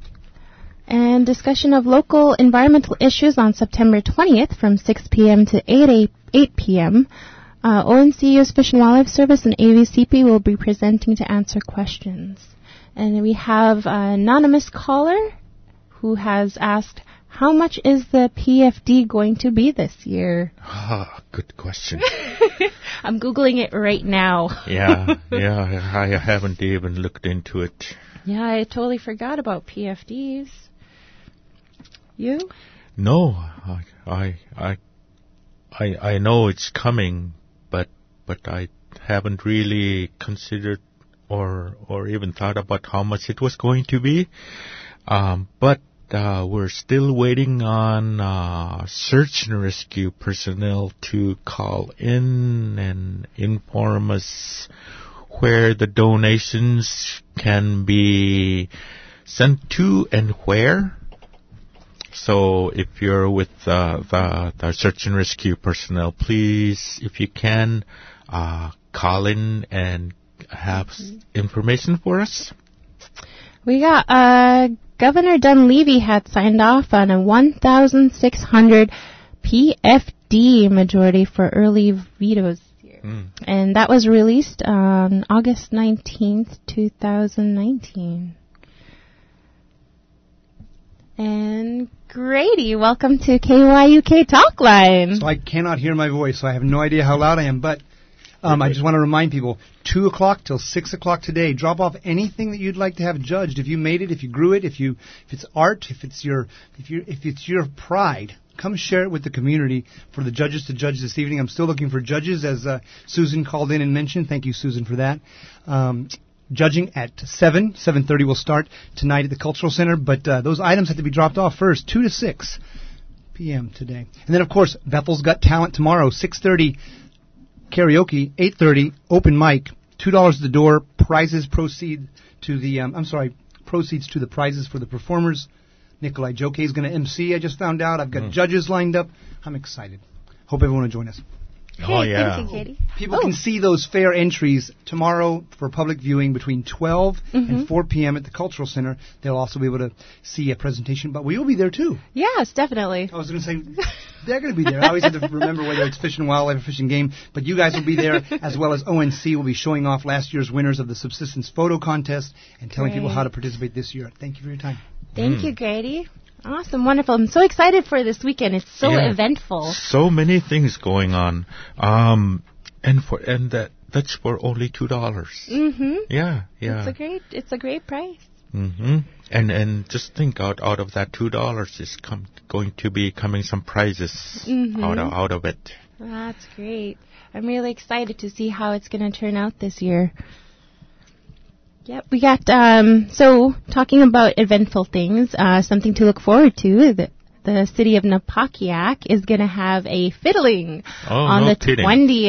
and discussion of local environmental issues on September 20th from 6 p.m. to 8 p.m. ONC U.S. Fish and Wildlife Service and AVCP will be presenting to answer questions. And we have an anonymous caller who has asked, how much is the PFD going to be this year? Good question. I'm Googling it right now. Yeah, I haven't even looked into it. Yeah, I totally forgot about PFDs. You? No, I know it's coming, but I haven't really considered or even thought about how much it was going to be. But we're still waiting on search and rescue personnel to call in and inform us where the donations can be sent to and where. So if you're with the search and rescue personnel, please, if you can, call in and have information for us. We got Governor Dunleavy had signed off on a 1,600 PFD majority for early vetoes here. And that was released on August 19th, 2019. And Grady, welcome to KYUK Talk Line. So I cannot hear my voice, so I have no idea how loud I am, but I just want to remind people, 2 o'clock till 6 o'clock today, drop off anything that you'd like to have judged. If you made it, if you grew it, if it's art, if it's your pride, come share it with the community for the judges to judge this evening. I'm still looking for judges, as Susan called in and mentioned. Thank you, Susan, for that. Judging at 7:30 will start tonight at the Cultural Center, but those items have to be dropped off first, 2 to 6 p.m. today. And then, of course, Bethel's Got Talent tomorrow, 6:30 karaoke, 8:30 open mic, $2 at the door. Prizes proceeds to the prizes for the performers. Nikolai Joke is going to MC. I just found out. I've got judges lined up. I'm excited. Hope everyone will join us. Oh, yeah. Thank you, Katie. People can see those fair entries tomorrow for public viewing between 12 and 4 p.m. at the Cultural Center. They'll also be able to see a presentation, but we will be there too. Yes, definitely. I was going to say, they're going to be there. I always have to remember whether it's Fish and Wildlife or Fish and Game, but you guys will be there, as well as ONC will be showing off last year's winners of the Subsistence Photo Contest and telling people how to participate this year. Thank you for your time. Thank you, Grady. Awesome, wonderful. I'm so excited for this weekend. It's so eventful. So many things going on. And that's for only $2. Yeah. It's a great price. And just think out of that $2 is going to be coming some prizes out of it. That's great. I'm really excited to see how it's going to turn out this year. Yep, we got, so talking about eventful things, something to look forward to, the city of Napakiak is going to have a fiddling on the 20th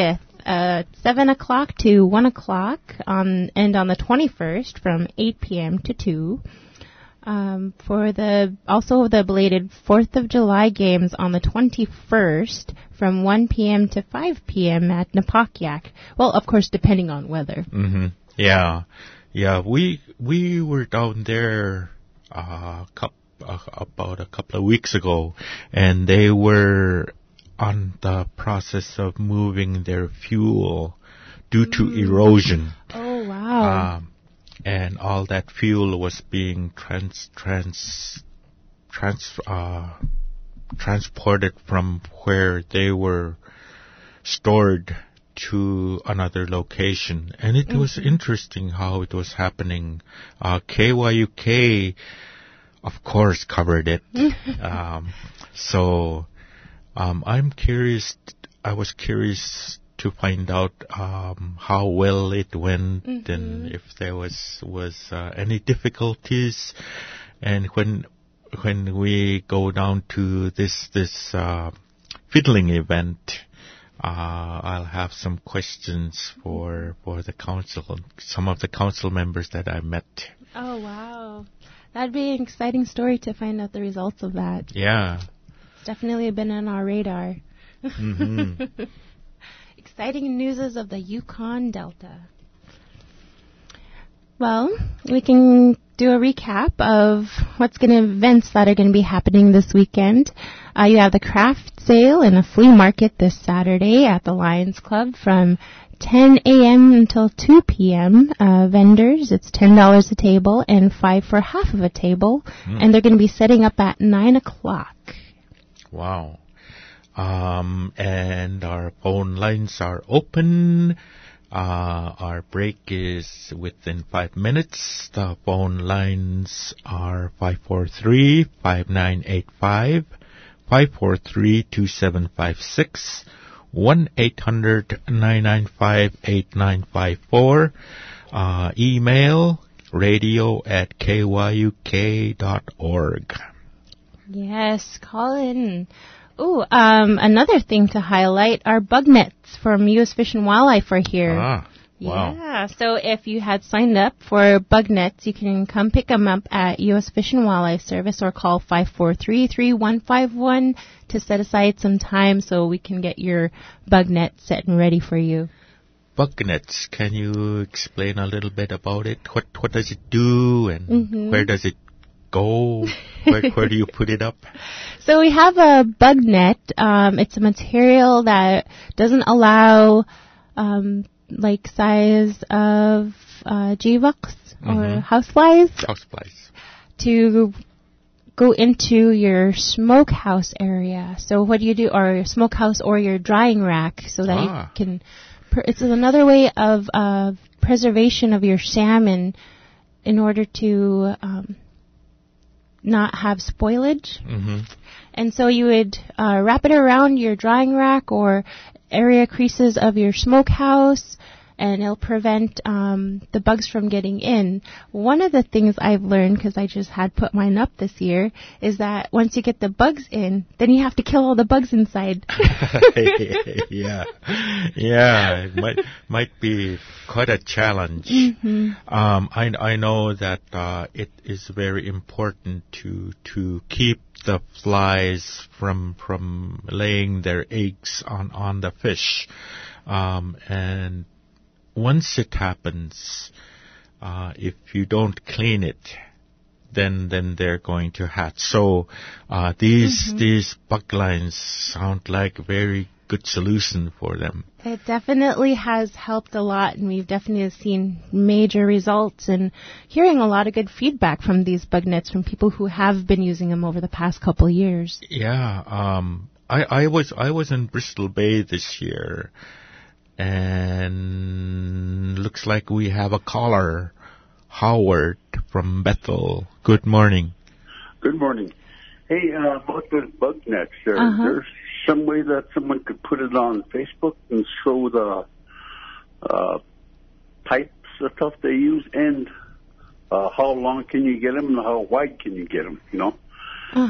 7 o'clock to 1 o'clock, and on the 21st from 8 p.m. to 2. For the belated 4th of July games on the 21st from 1 p.m. to 5 p.m. at Napakiak. Well, of course, depending on weather. Mm-hmm. Yeah. We were down there about a couple of weeks ago, and they were on the process of moving their fuel due to erosion. Oh, wow. And all that fuel was being transported from where they were stored to another location. And it was interesting how it was happening. KYUK, of course, covered it. I was curious to find out how well it went and if there was any difficulties. And when we go down to this fiddling event, I'll have some questions for the council, some of the council members that I met. Oh, wow. That'd be an exciting story to find out the results of that. Yeah. It's definitely been on our radar. Mm-hmm. Exciting news of the Yukon Delta. Well, we can do a recap of events that are going to be happening this weekend. You have the craft sale and a flea market this Saturday at the Lions Club from 10 a.m. until 2 p.m. Vendors, it's $10 a table and $5 for half of a table. And they're going to be setting up at 9 o'clock. Wow. And our phone lines are open. Our break is within 5 minutes. The phone lines are 543-5985, 543-2756, 1-800-995-8954. Email radio@kyuk.org. Yes, call in. Ooh, another thing to highlight, our bug nets from U.S. Fish and Wildlife are here. Wow. Yeah, so if you had signed up for bug nets, you can come pick them up at U.S. Fish and Wildlife Service or call 543-3151 to set aside some time so we can get your bug net set and ready for you. Bug nets, can you explain a little bit about it? What does it do and where does it go? Where do you put it up? So we have a bug net. It's a material that doesn't allow size of Jivax or houseflies to go into your smokehouse area. So what do you do, or your smokehouse or your drying rack, so that you can. It's another way of preservation of your salmon in order to not have spoilage. And so you would wrap it around your drying rack or area creases of your smokehouse, and it'll prevent the bugs from getting in. One of the things I've learned, because I just had put mine up this year, is that once you get the bugs in, then you have to kill all the bugs inside. Yeah, it might be quite a challenge. I know that it is very important to keep the flies from laying their eggs on the fish, and once it happens, if you don't clean it, then they're going to hatch. So these bug lines sound like a very good solution for them. It definitely has helped a lot, and we've definitely seen major results and hearing a lot of good feedback from these bug nets from people who have been using them over the past couple of years. Yeah, I was in Bristol Bay this year, and looks like we have a caller, Howard from Bethel. Good morning. Good morning. Hey, about the bug nets, there's some way that someone could put it on Facebook and show the types of stuff they use and how long can you get them and how wide can you get them, you know?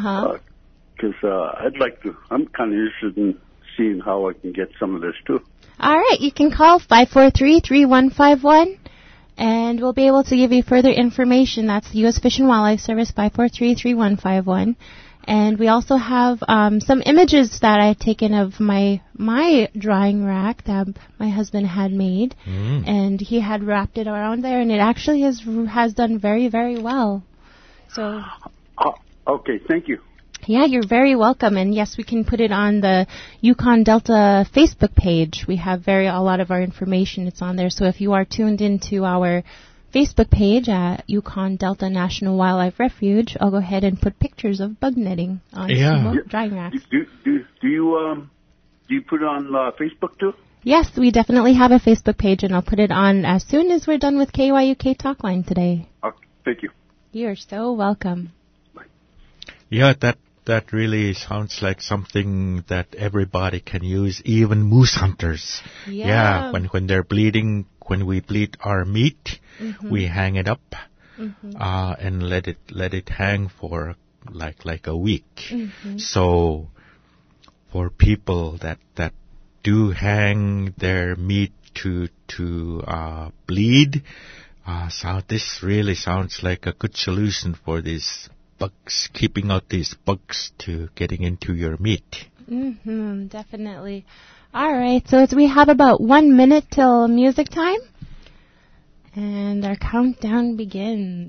Because I'm kind of interested in seeing how I can get some of this too. All right, you can call 543-3151, and we'll be able to give you further information. That's the U.S. Fish and Wildlife Service, 543-3151. And we also have some images that I've taken of my drying rack that my husband had made, and he had wrapped it around there, and it actually has done very, very well. So. Okay, thank you. Yeah, you're very welcome. And yes, we can put it on the Yukon Delta Facebook page. We have a lot of our information. It's on there. So if you are tuned into our Facebook page at Yukon Delta National Wildlife Refuge, I'll go ahead and put pictures of bug netting on some drying racks. Do you put it on Facebook too? Yes, we definitely have a Facebook page, and I'll put it on as soon as we're done with KYUK Talkline today. Okay, thank you. You're so welcome. Yeah, that really sounds like something that everybody can use, even moose hunters. Yeah. When they're bleeding, when we bleed our meat, we hang it up and let it hang for like a week. So for people that do hang their meat to bleed, so this really sounds like a good solution for these bugs, keeping out these bugs to getting into your meat. Definitely. All right, so we have about 1 minute till music time, and our countdown begins.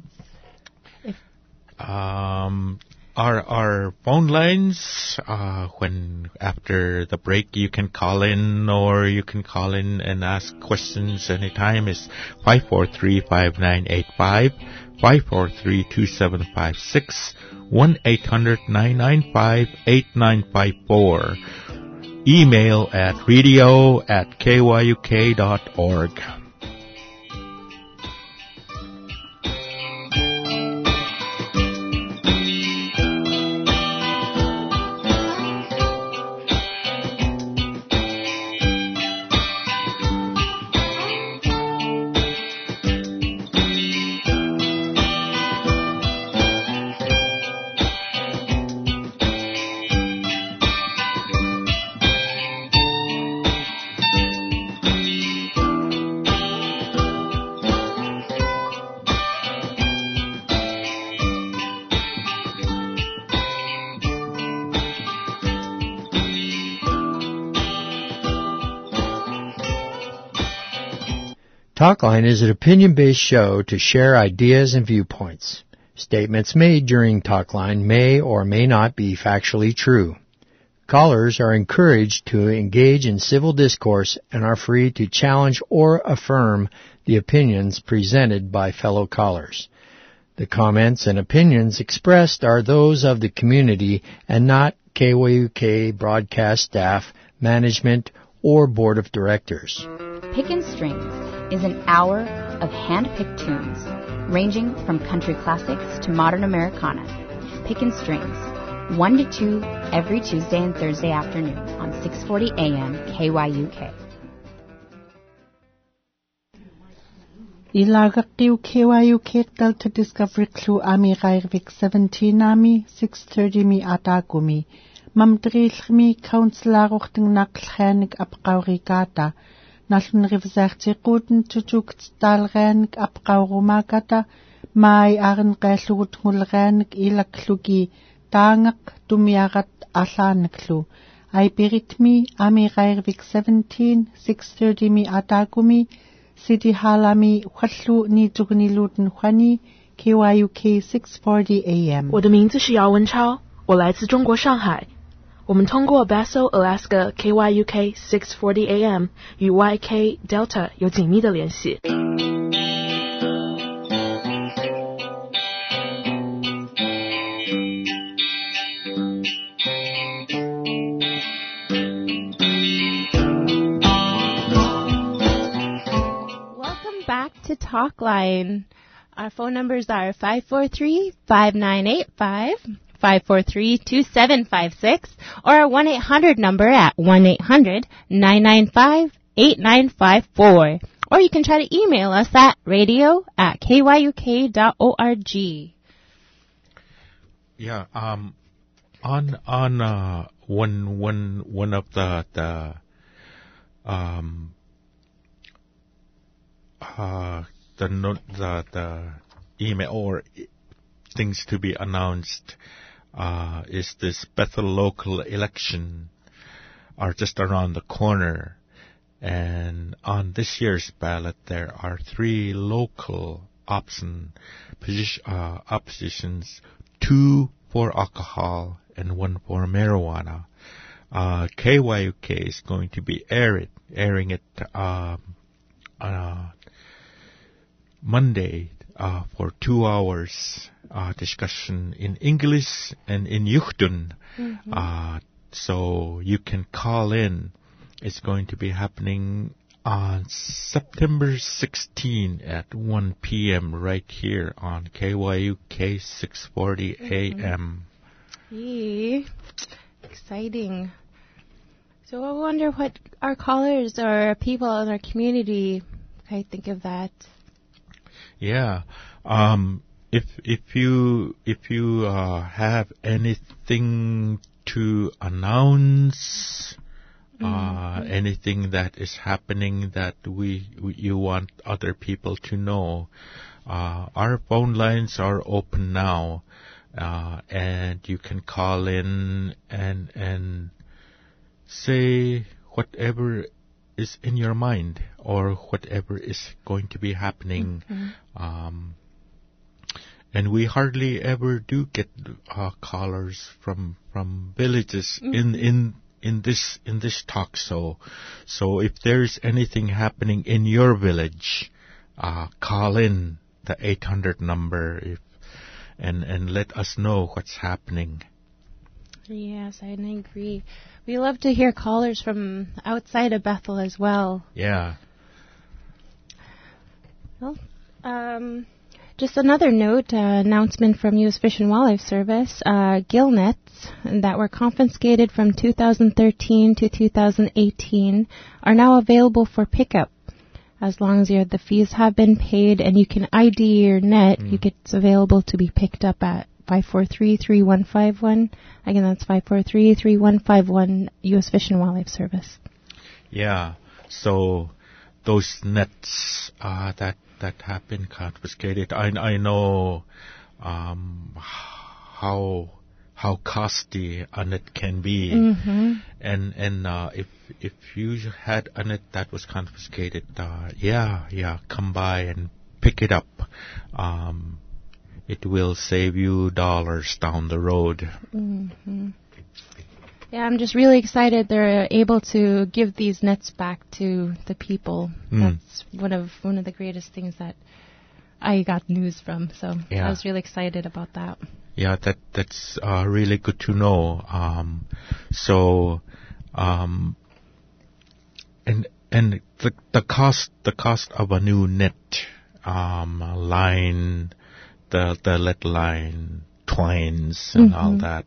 Our phone lines, when after the break you can call in, or you can call in and ask questions anytime, is 543-5985, 543-2756, 1-800-995-8954. Email at radio@kyuk.org. Talkline is an opinion-based show to share ideas and viewpoints. Statements made during Talkline may or may not be factually true. Callers are encouraged to engage in civil discourse and are free to challenge or affirm the opinions presented by fellow callers. The comments and opinions expressed are those of the community and not KYUK broadcast staff, management, or board of directors. Pickin' Strings is an hour of hand-picked tunes, ranging from country classics to modern Americana. Pickin' Strings, 1 to 2 every Tuesday and Thursday afternoon on 640 AM KYUK. Ilagaktiw KYUK Delta Discovery Clue Ami Rairvik 17 Ami 6:30 mi Atagumi. Mamdril mi Councilor Ochting Naklhanik Apqaurigata. Nalun Rivzertiguten Tujukt Dalranik Apqaurumagata. Mai Aran Qailugut Mulranik Ilaklugi. Tangak Dumiarat Alanaklu. I Biritmi Ami Rairvik 17 6:30 mi Atagumi. City Halami Huatlu Ni Tuguniluten Huani KYUK 640 AM。 我的名字是姚文超，我来自中国上海。我们通过 Bethel Alaska KYUK 640 AM 与 YK Delta 有紧密的联系。 To Talkline. Our phone numbers are 543-5985, 543-2756, or our 1-800 number at 1-800-995-8954. Or you can try to email us at radio@kyuk.org. Yeah, on one of the the email or things to be announced is this Bethel local election are just around the corner. And on this year's ballot, there are 3 local oppositions, 2 for alcohol and 1 for marijuana. KYUK is going to be airing it Monday for 2 hours discussion in English and in Yukdun. So you can call in. It's going to be happening on September 16 at 1 p.m. right here on KYUK 640 AM. Yee. Exciting. So I wonder what our callers or people in our community might think of that. Yeah. If you have anything to announce, anything that is happening that you want other people to know, our phone lines are open now, and you can call in and say whatever is in your mind or whatever is going to be happening. And we hardly ever do get callers from villages in this talk. So if there's anything happening in your village, call in the 800 number and let us know what's happening. Yes, I agree. We love to hear callers from outside of Bethel as well. Yeah. Well, just another note, announcement from U.S. Fish and Wildlife Service, gill nets that were confiscated from 2013 to 2018 are now available for pickup. As long as the fees have been paid and you can ID your net, it's available to be picked up at 543-3151. Again, that's 543-3151, U.S. Fish and Wildlife Service. Yeah, so those nets that have been confiscated, I know how costly a net can be, and if you had a net that was confiscated, come by and pick it up. It will save you dollars down the road. Yeah, I'm just really excited they're able to give these nets back to the people. That's one of the greatest things that I got news from. So I was really excited about that. Yeah, that's really good to know. And the cost of a new net, line, the lead line, twines, and all that,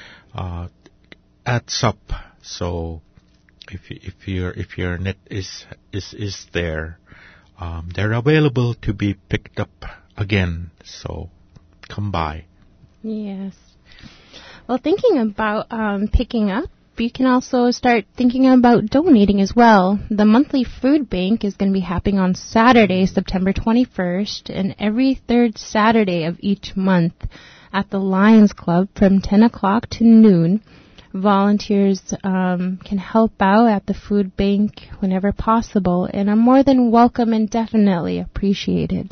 adds up. So if your net is there, they're available to be picked up again. So come by. Yes. Well, thinking about picking up, you can also start thinking about donating as well. The monthly food bank is going to be happening on Saturday, September 21st, and every third Saturday of each month at the Lions Club from 10 o'clock to noon. Volunteers can help out at the food bank whenever possible, and are more than welcome and definitely appreciated.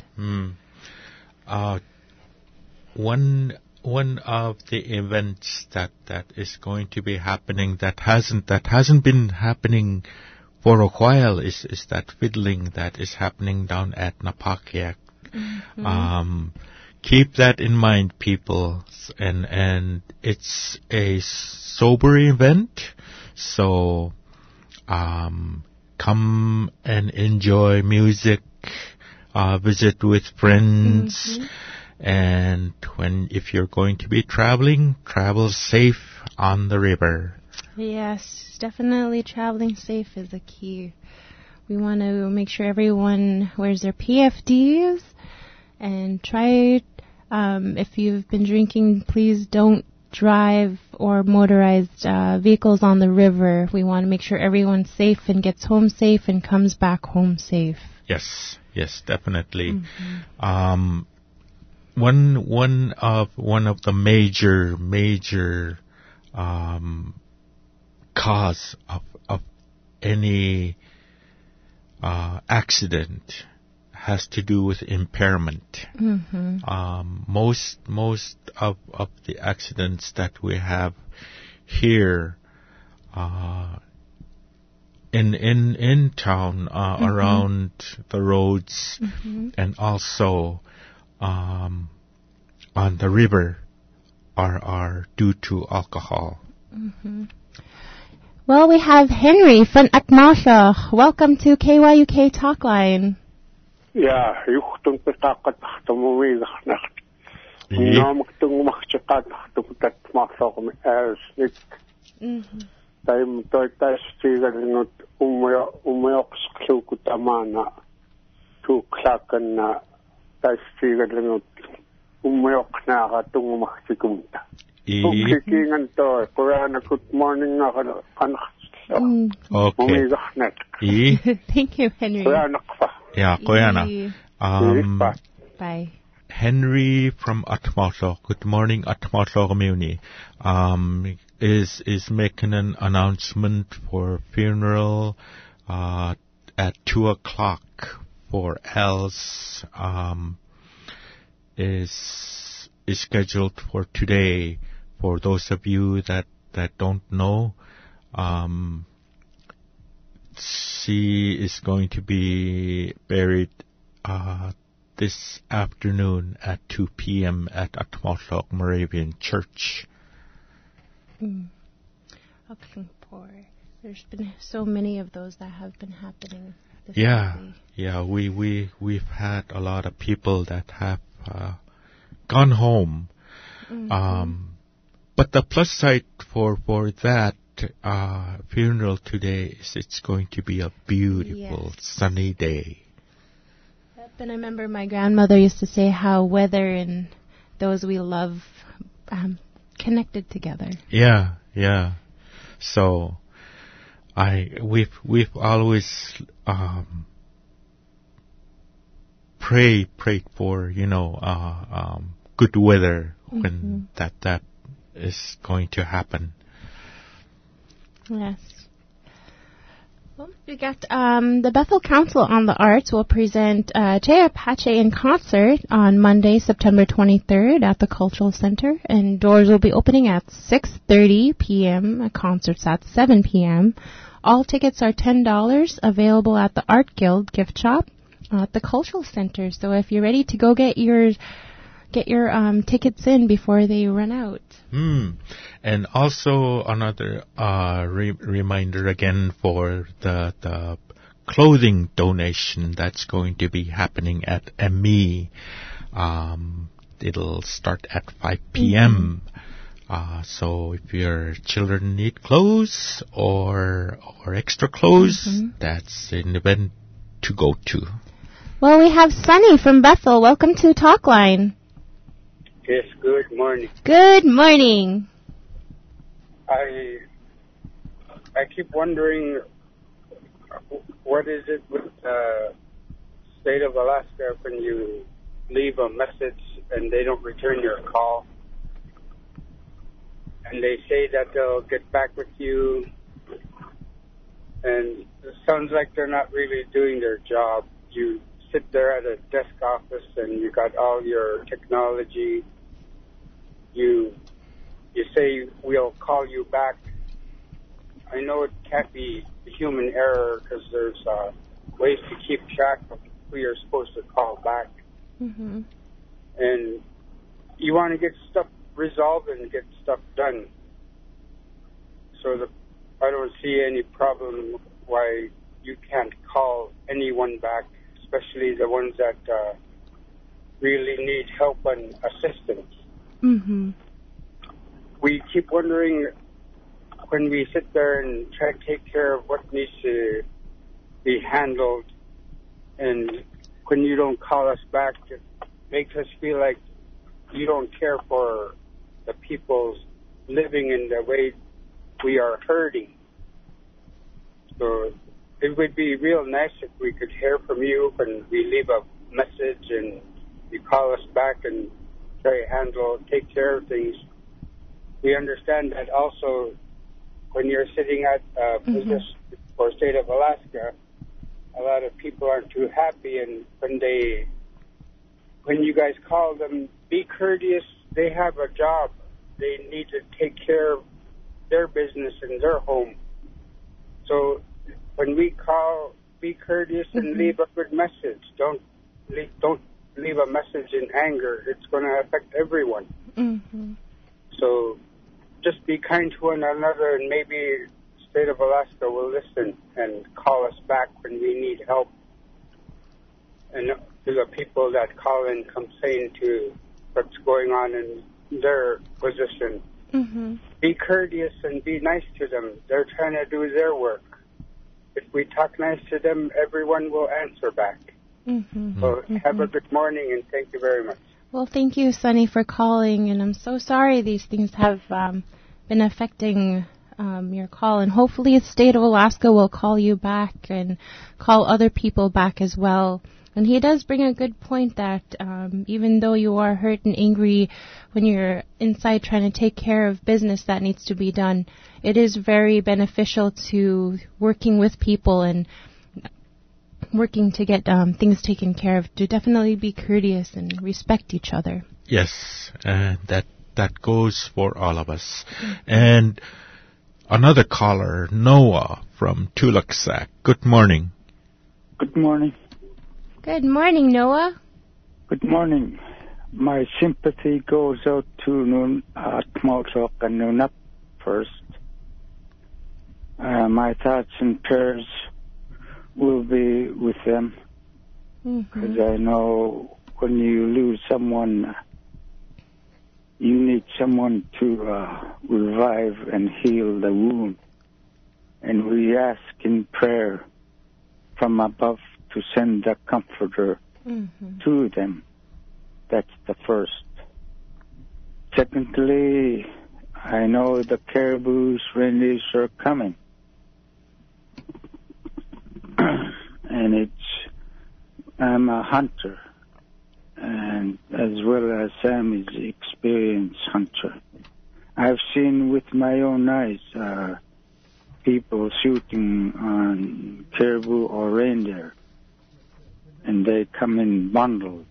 One of the events that is going to be happening that hasn't been happening for a while is that fiddling that is happening down at Napakiak. Keep that in mind, people, and it's a sober event, so come and enjoy music, visit with friends. And if you're going to be traveling, travel safe on the river. Yes, definitely traveling safe is a key. We want to make sure everyone wears their PFDs and try, if you've been drinking, please don't drive or motorized vehicles on the river. We want to make sure everyone's safe and gets home safe and comes back home safe. Yes, definitely. Mm-hmm. One of the major cause of any accident has to do with impairment. Mm-hmm. Most of the accidents that we have here in town around the roads and also on the river are due to alcohol. Mm-hmm. Well, we have Henry from Atmasha. Welcome to KYUK Talkline. Ja, juhtun petakat tumuwigahnat. Namaktung makchikat tukutat maksokam ersnik. Taim toitas tigalingot umayok sklukutamana. Tuklakan na tas tigalingot umayok na katung makchikumta. Tukikingan to, Kurana, good morning na Okay. Thank you, Henry. Yeah, Koyana. Bye. Henry from Atmasha. Good morning, Atmasha community. Is making an announcement for funeral at 2:00 for else is scheduled for today. For those of you that don't know, she is going to be buried this afternoon at 2 p.m. at Atmasha Moravian Church. There's been so many of those that have been happening. We've had a lot of people that have gone home. But the plus side for that funeral today is it's going to be a beautiful sunny day. And I remember my grandmother used to say how weather and those we love connected together. Yeah. So we've always prayed for good weather when that is going to happen. Yes. Well, we got the Bethel Council on the Arts will present Che Apache in concert on Monday, September 23rd at the Cultural Center, and doors will be opening at 6:30 p.m. Concerts at 7 p.m. All tickets are $10, available at the Art Guild gift shop at the Cultural Center. So if you're ready to go get your tickets in before they run out. And also another reminder again for the clothing donation that's going to be happening at ME. It'll start at 5 p.m. So if your children need clothes or extra clothes, that's an event to go to. Well, we have Sunny from Bethel. Welcome to Talkline. Yes, good morning. Good morning. I keep wondering, what is it with the state of Alaska when you leave a message and they don't return your call? And they say that they'll get back with you. And it sounds like they're not really doing their job. You sit there at a desk office and you got all your technology. You say, we'll call you back. I know it can't be human error because there's ways to keep track of who you're supposed to call back. And you want to get stuff resolved and get stuff done. So I don't see any problem why you can't call anyone back, especially the ones that really need help and assistance. We keep wondering, when we sit there and try to take care of what needs to be handled, and when you don't call us back, it makes us feel like you don't care for the people's living in the way we are hurting. So it would be real nice if we could hear from you when we leave a message and you call us back and try to take care of things. We understand that also when you're sitting at business for state of Alaska, a lot of people aren't too happy, and when you guys call them, be courteous. They have a job. They need to take care of their business and their home. So when we call, be courteous and leave a good message. Don't leave a message in anger. It's going to affect everyone. So just be kind to one another, and maybe state of Alaska will listen and call us back when we need help. And to the people that call and complain to what's going on in their position, be courteous and be nice to them. They're trying to do their work. If we talk nice to them, everyone will answer back. So have a good morning, and thank you very much. Well, thank you, Sonny, for calling, and I'm so sorry these things have been affecting your call, and hopefully the state of Alaska will call you back and call other people back as well. And he does bring a good point that even though you are hurt and angry when you're inside trying to take care of business that needs to be done, it is very beneficial to working with people and working to get things taken care of, to definitely be courteous and respect each other. Yes, and that goes for all of us. And another caller, Noah from Tulaksak. Good morning. Good morning. Good morning, Noah. Good morning. My sympathy goes out to Tmautok and Nunap first. My thoughts and prayers will be with them, because I know when you lose someone, you need someone to revive and heal the wound. And we ask in prayer from above to send the comforter to them. That's the first. Secondly, I know the caribous, reindeers are coming. And I'm a hunter, and as well as Sam is an experienced hunter. I've seen with my own eyes people shooting on caribou or reindeer, and they come in bundles.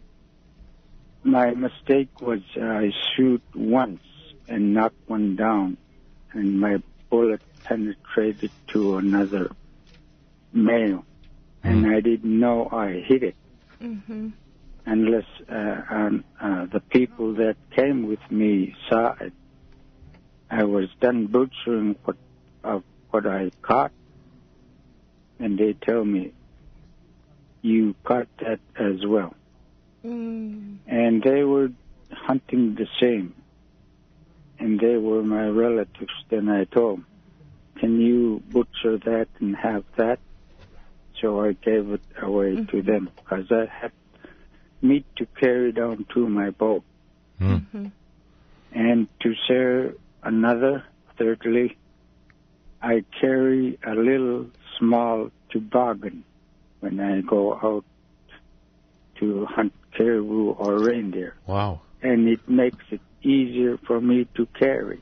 My mistake was I shoot once and knock one down, and my bullet penetrated to another male, and I didn't know I hit it. Unless the people that came with me saw it. I was done butchering what I caught, and they tell me, you caught that as well. And they were hunting the same, and they were my relatives. Then I told them, can you butcher that and have that? So I gave it away to them, because I had meat to carry down to my boat. And to share another, thirdly, I carry a little small toboggan when I go out to hunt caribou or reindeer. Wow. And it makes it easier for me to carry.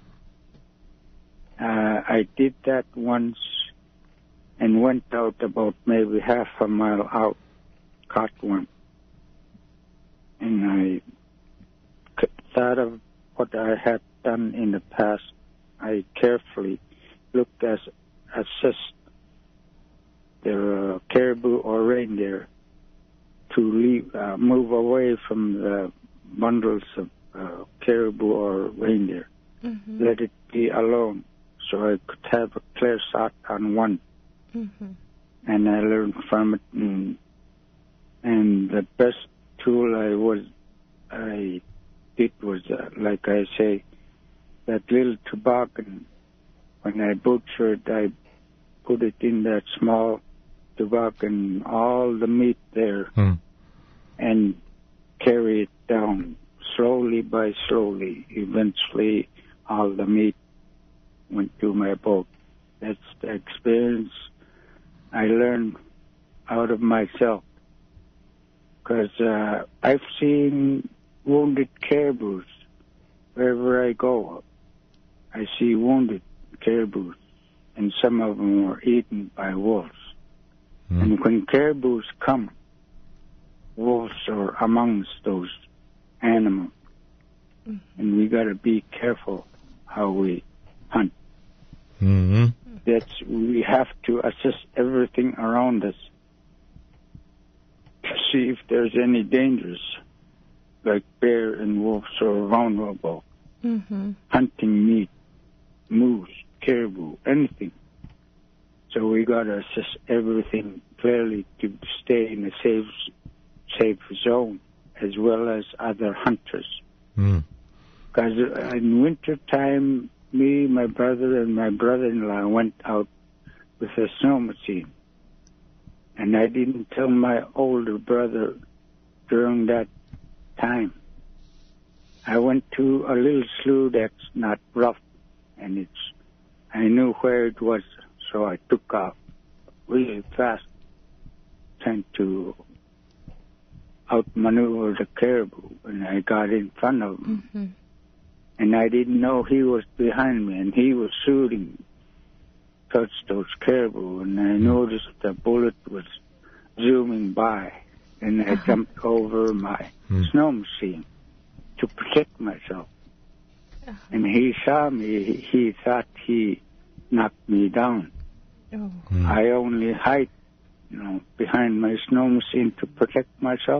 I did that once and went out about maybe half a mile out, caught one. And I thought of what I had done in the past. I carefully looked at, assessed the caribou or reindeer to move away from the bundles of caribou or reindeer. Let it be alone, so I could have a clear shot on one. And I learned from it. And the best tool I did was, like I say, that little toboggan. When I butchered, I put it in that small toboggan, all the meat there, and carry it down slowly by slowly. Eventually, all the because I've seen wounded caribou wherever I go. I see wounded caribou, and some of them were eaten by wolves. And when caribou come, wolves are amongst those animals. And we got to be careful how we hunt. We have to assess everything around us to see if there's any dangers, like bear and wolves are vulnerable. Hunting meat, moose, caribou, anything. So we got to assess everything clearly to stay in a safe zone, as well as other hunters. Because in winter time, me, my brother, and my brother-in-law went out with a snow machine. And I didn't tell my older brother during that time. I went to a little slough that's not rough, and I knew where it was, so I took off really fast, trying to outmaneuver the caribou, and I got in front of him. And I didn't know he was behind me, and he was shooting towards those caribou, and I noticed the bullet was zooming by, and I jumped over my snow machine to protect myself. And he saw me, he thought he knocked me down. I only hide, behind my snow machine to protect myself.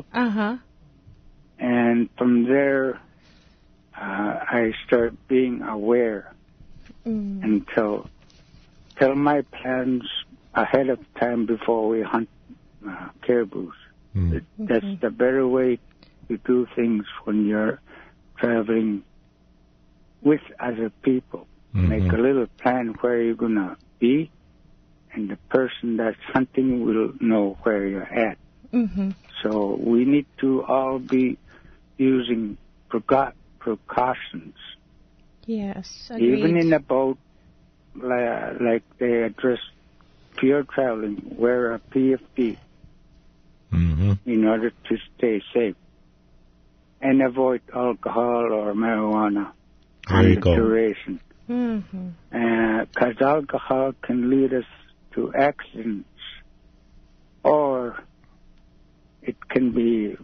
And from there, I started being aware and tell my plans ahead of time before we hunt caribou. That's the better way to do things when you're traveling with other people. Make a little plan where you're going to be, and the person that's hunting will know where you're at. So we need to all be using precautions. Yes, agreed. Even in a boat, like they address, if you're traveling, wear a PFD in order to stay safe. And avoid alcohol or marijuana There you go. duration. Because alcohol can lead us to accidents, or it can be,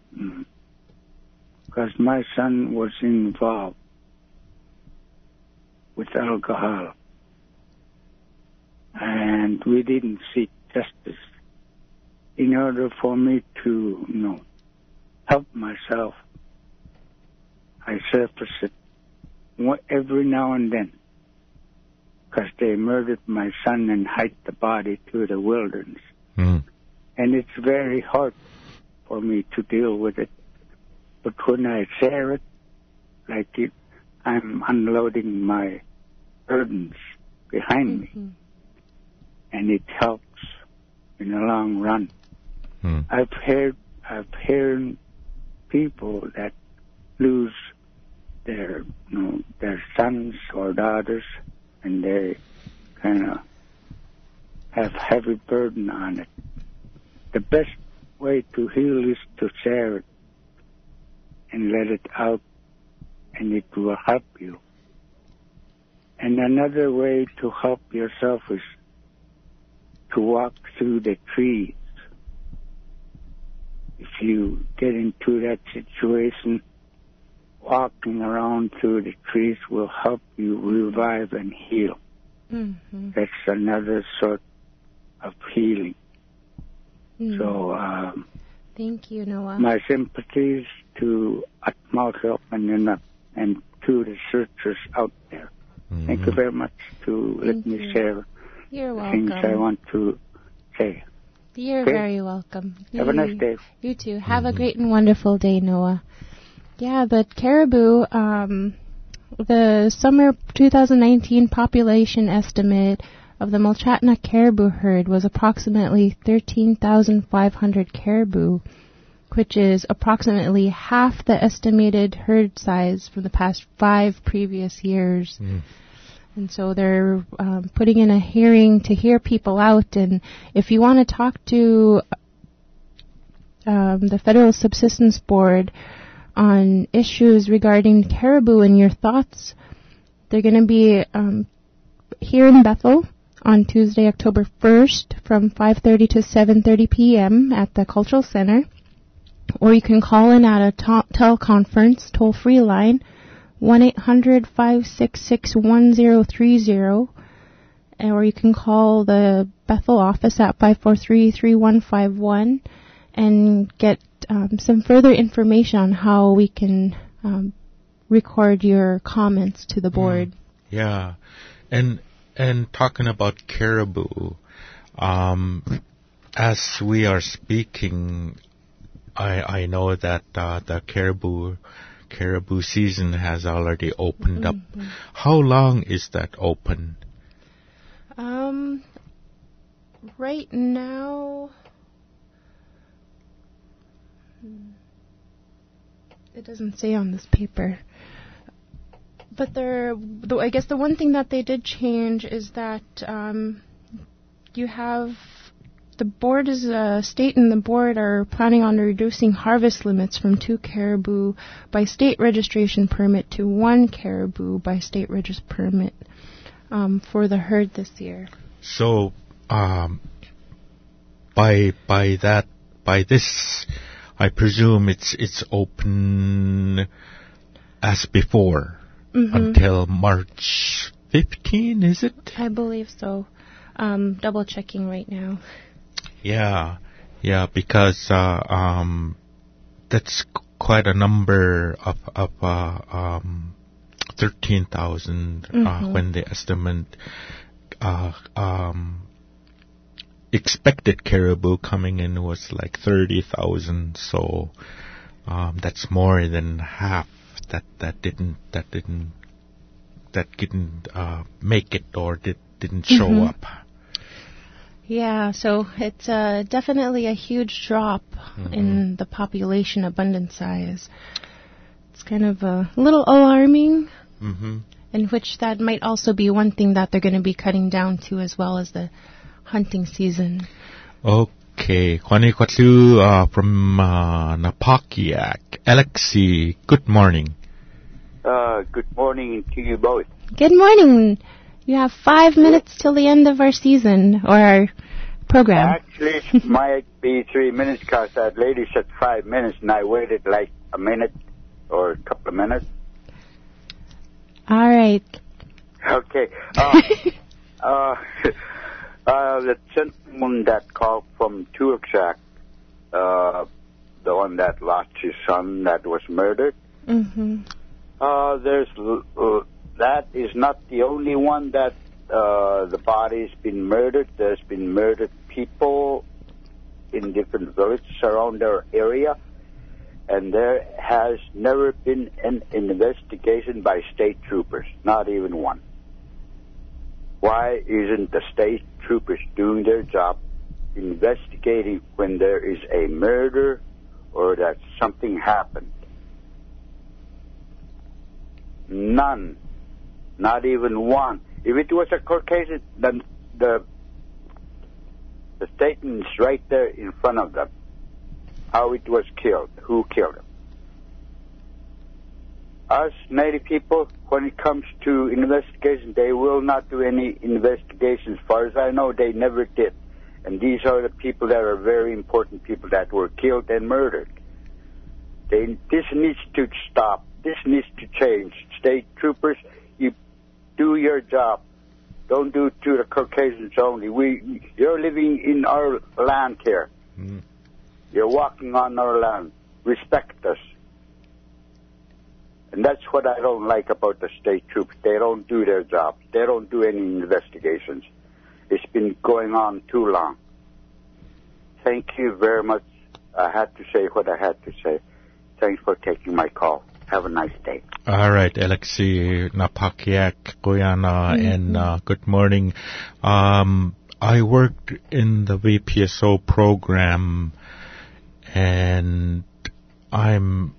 because my son was involved with alcohol, and we didn't seek justice. In order for me to, help myself, I surface it every now and then, because they murdered my son and hiked the body to the wilderness. And it's very hard for me to deal with it. But when I share it, I'm unloading my burdens behind me, and it helps in the long run. I've heard people that lose their sons or daughters, and they kind of have heavy burden on it. The best way to heal is to share it and let it out, and it will help you. And another way to help yourself is to walk through the trees. If you get into that situation, walking around through the trees will help you revive and heal. That's another sort of healing. So, thank you, Noah. My sympathies to Atmal and to the searchers out there. Thank you very much to let me share You're the welcome. things I want to say. You're Okay? very welcome. Have a nice day. You too. Have a great and wonderful day, Noah. Yeah, but caribou, the summer 2019 population estimate of the Mulchatna caribou herd was approximately 13,500 caribou, which is approximately half the estimated herd size for the past 5 previous years. And so they're putting in a hearing to hear people out. And if you want to talk to the Federal Subsistence Board on issues regarding caribou and your thoughts. They're going to be here in Bethel on Tuesday, October 1st from 5:30 to 7:30 p.m. at the Cultural Center. Or you can call in at a teleconference toll-free line, 1-800-566-1030. Or you can call the Bethel office at 543-3151 and get some further information on how we can record your comments to the board. Yeah. And talking about caribou, as we are speaking, I know that the caribou season has already opened up. How long is that open? Right now, it doesn't say on this paper. But I guess the one thing that they did change is that you have the board state and the board are planning on reducing harvest limits from 2 caribou by state registration permit to 1 caribou by state registration permit for the herd this year. So, by this, I presume it's open as before until March 15, is it? I believe so. Double checking right now. Yeah, because that's quite a number of 13,000 when the estimate expected caribou coming in was like 30,000. So that's more than half that didn't make it or didn't show up. Yeah, so it's definitely a huge drop in the population abundance size. It's kind of a little alarming, in which that might also be one thing that they're going to be cutting down to as well as the hunting season. Okay, Kwanikwatlu from Napakiak. Alexi, good morning. Good morning to you both. Good morning. You have 5 minutes till the end of our season, or our program. Actually, it might be 3 minutes because that lady said 5 minutes and I waited like a minute or a couple of minutes. All right. Okay. The gentleman that called from Tuaksak, the one that lost his son that was murdered, that is not the only one that the body's been murdered. There's been murdered people in different villages around their area, and there has never been an investigation by state troopers, not even one. Why isn't the state troopers doing their job, investigating when there is a murder or that something happened? None. Not even one. If it was a Caucasian, then the statement is right there in front of them. How it was killed, who killed him. Us Native people, when it comes to investigation, they will not do any investigation. As far as I know, they never did. And these are the people that are very important people that were killed and murdered. This needs to stop. This needs to change. State troopers, you do your job. Don't do it to the Caucasians only. You're living in our land here. You're walking on our land. Respect us. And that's what I don't like about the state troops. They don't do their job. They don't do any investigations. It's been going on too long. Thank you very much. I had to say what I had to say. Thanks for taking my call. Have a nice day. All right, Alexi Napakiak, Guyana, and good morning. I worked in the VPSO program, and I'm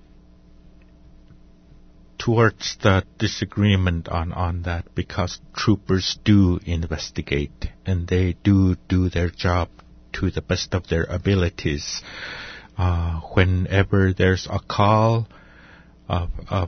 towards the disagreement on that because troopers do investigate, and they do their job to the best of their abilities. whenever there's a call of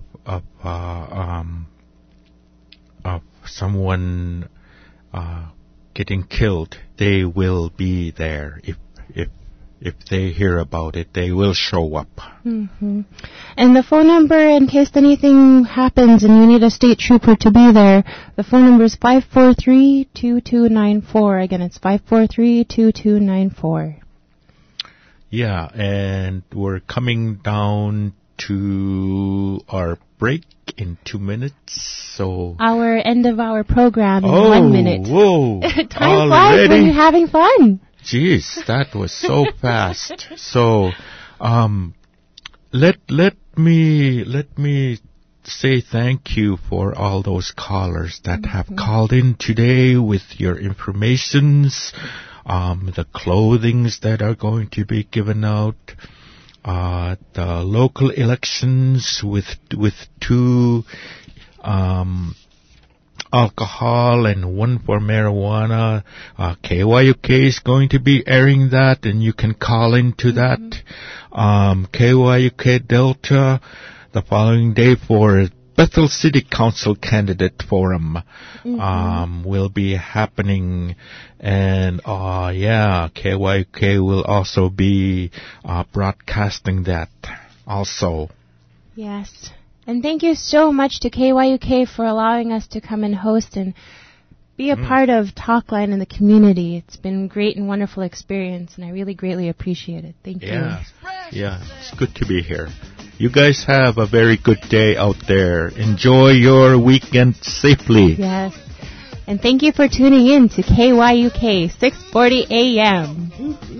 someone getting killed, they will be there. If they hear about it, they will show up. Mm-hmm. And the phone number, in case anything happens and you need a state trooper to be there, the phone number is 543-2294. Again, it's 543-2294. Yeah, and we're coming down to our break in 2 minutes, so... Our end of our program in 1 minute. Whoa! Time flies when you're having fun. Jeez, that was so fast. So, let me say thank you for all those callers that have called in today with your informations, the clothings that are going to be given out, the local elections with 2 alcohol and 1 for marijuana. KYUK is going to be airing that, and you can call into that. KYUK Delta the following day for Bethel City Council Candidate Forum will be happening, and KYUK will also be broadcasting that also. Yes. And thank you so much to KYUK for allowing us to come and host and be a part of Talkline in the community. It's been a great and wonderful experience, and I really greatly appreciate it. Thank you. Yeah, it's good to be here. You guys have a very good day out there. Enjoy your weekend safely. Yes. And thank you for tuning in to KYUK 640 AM.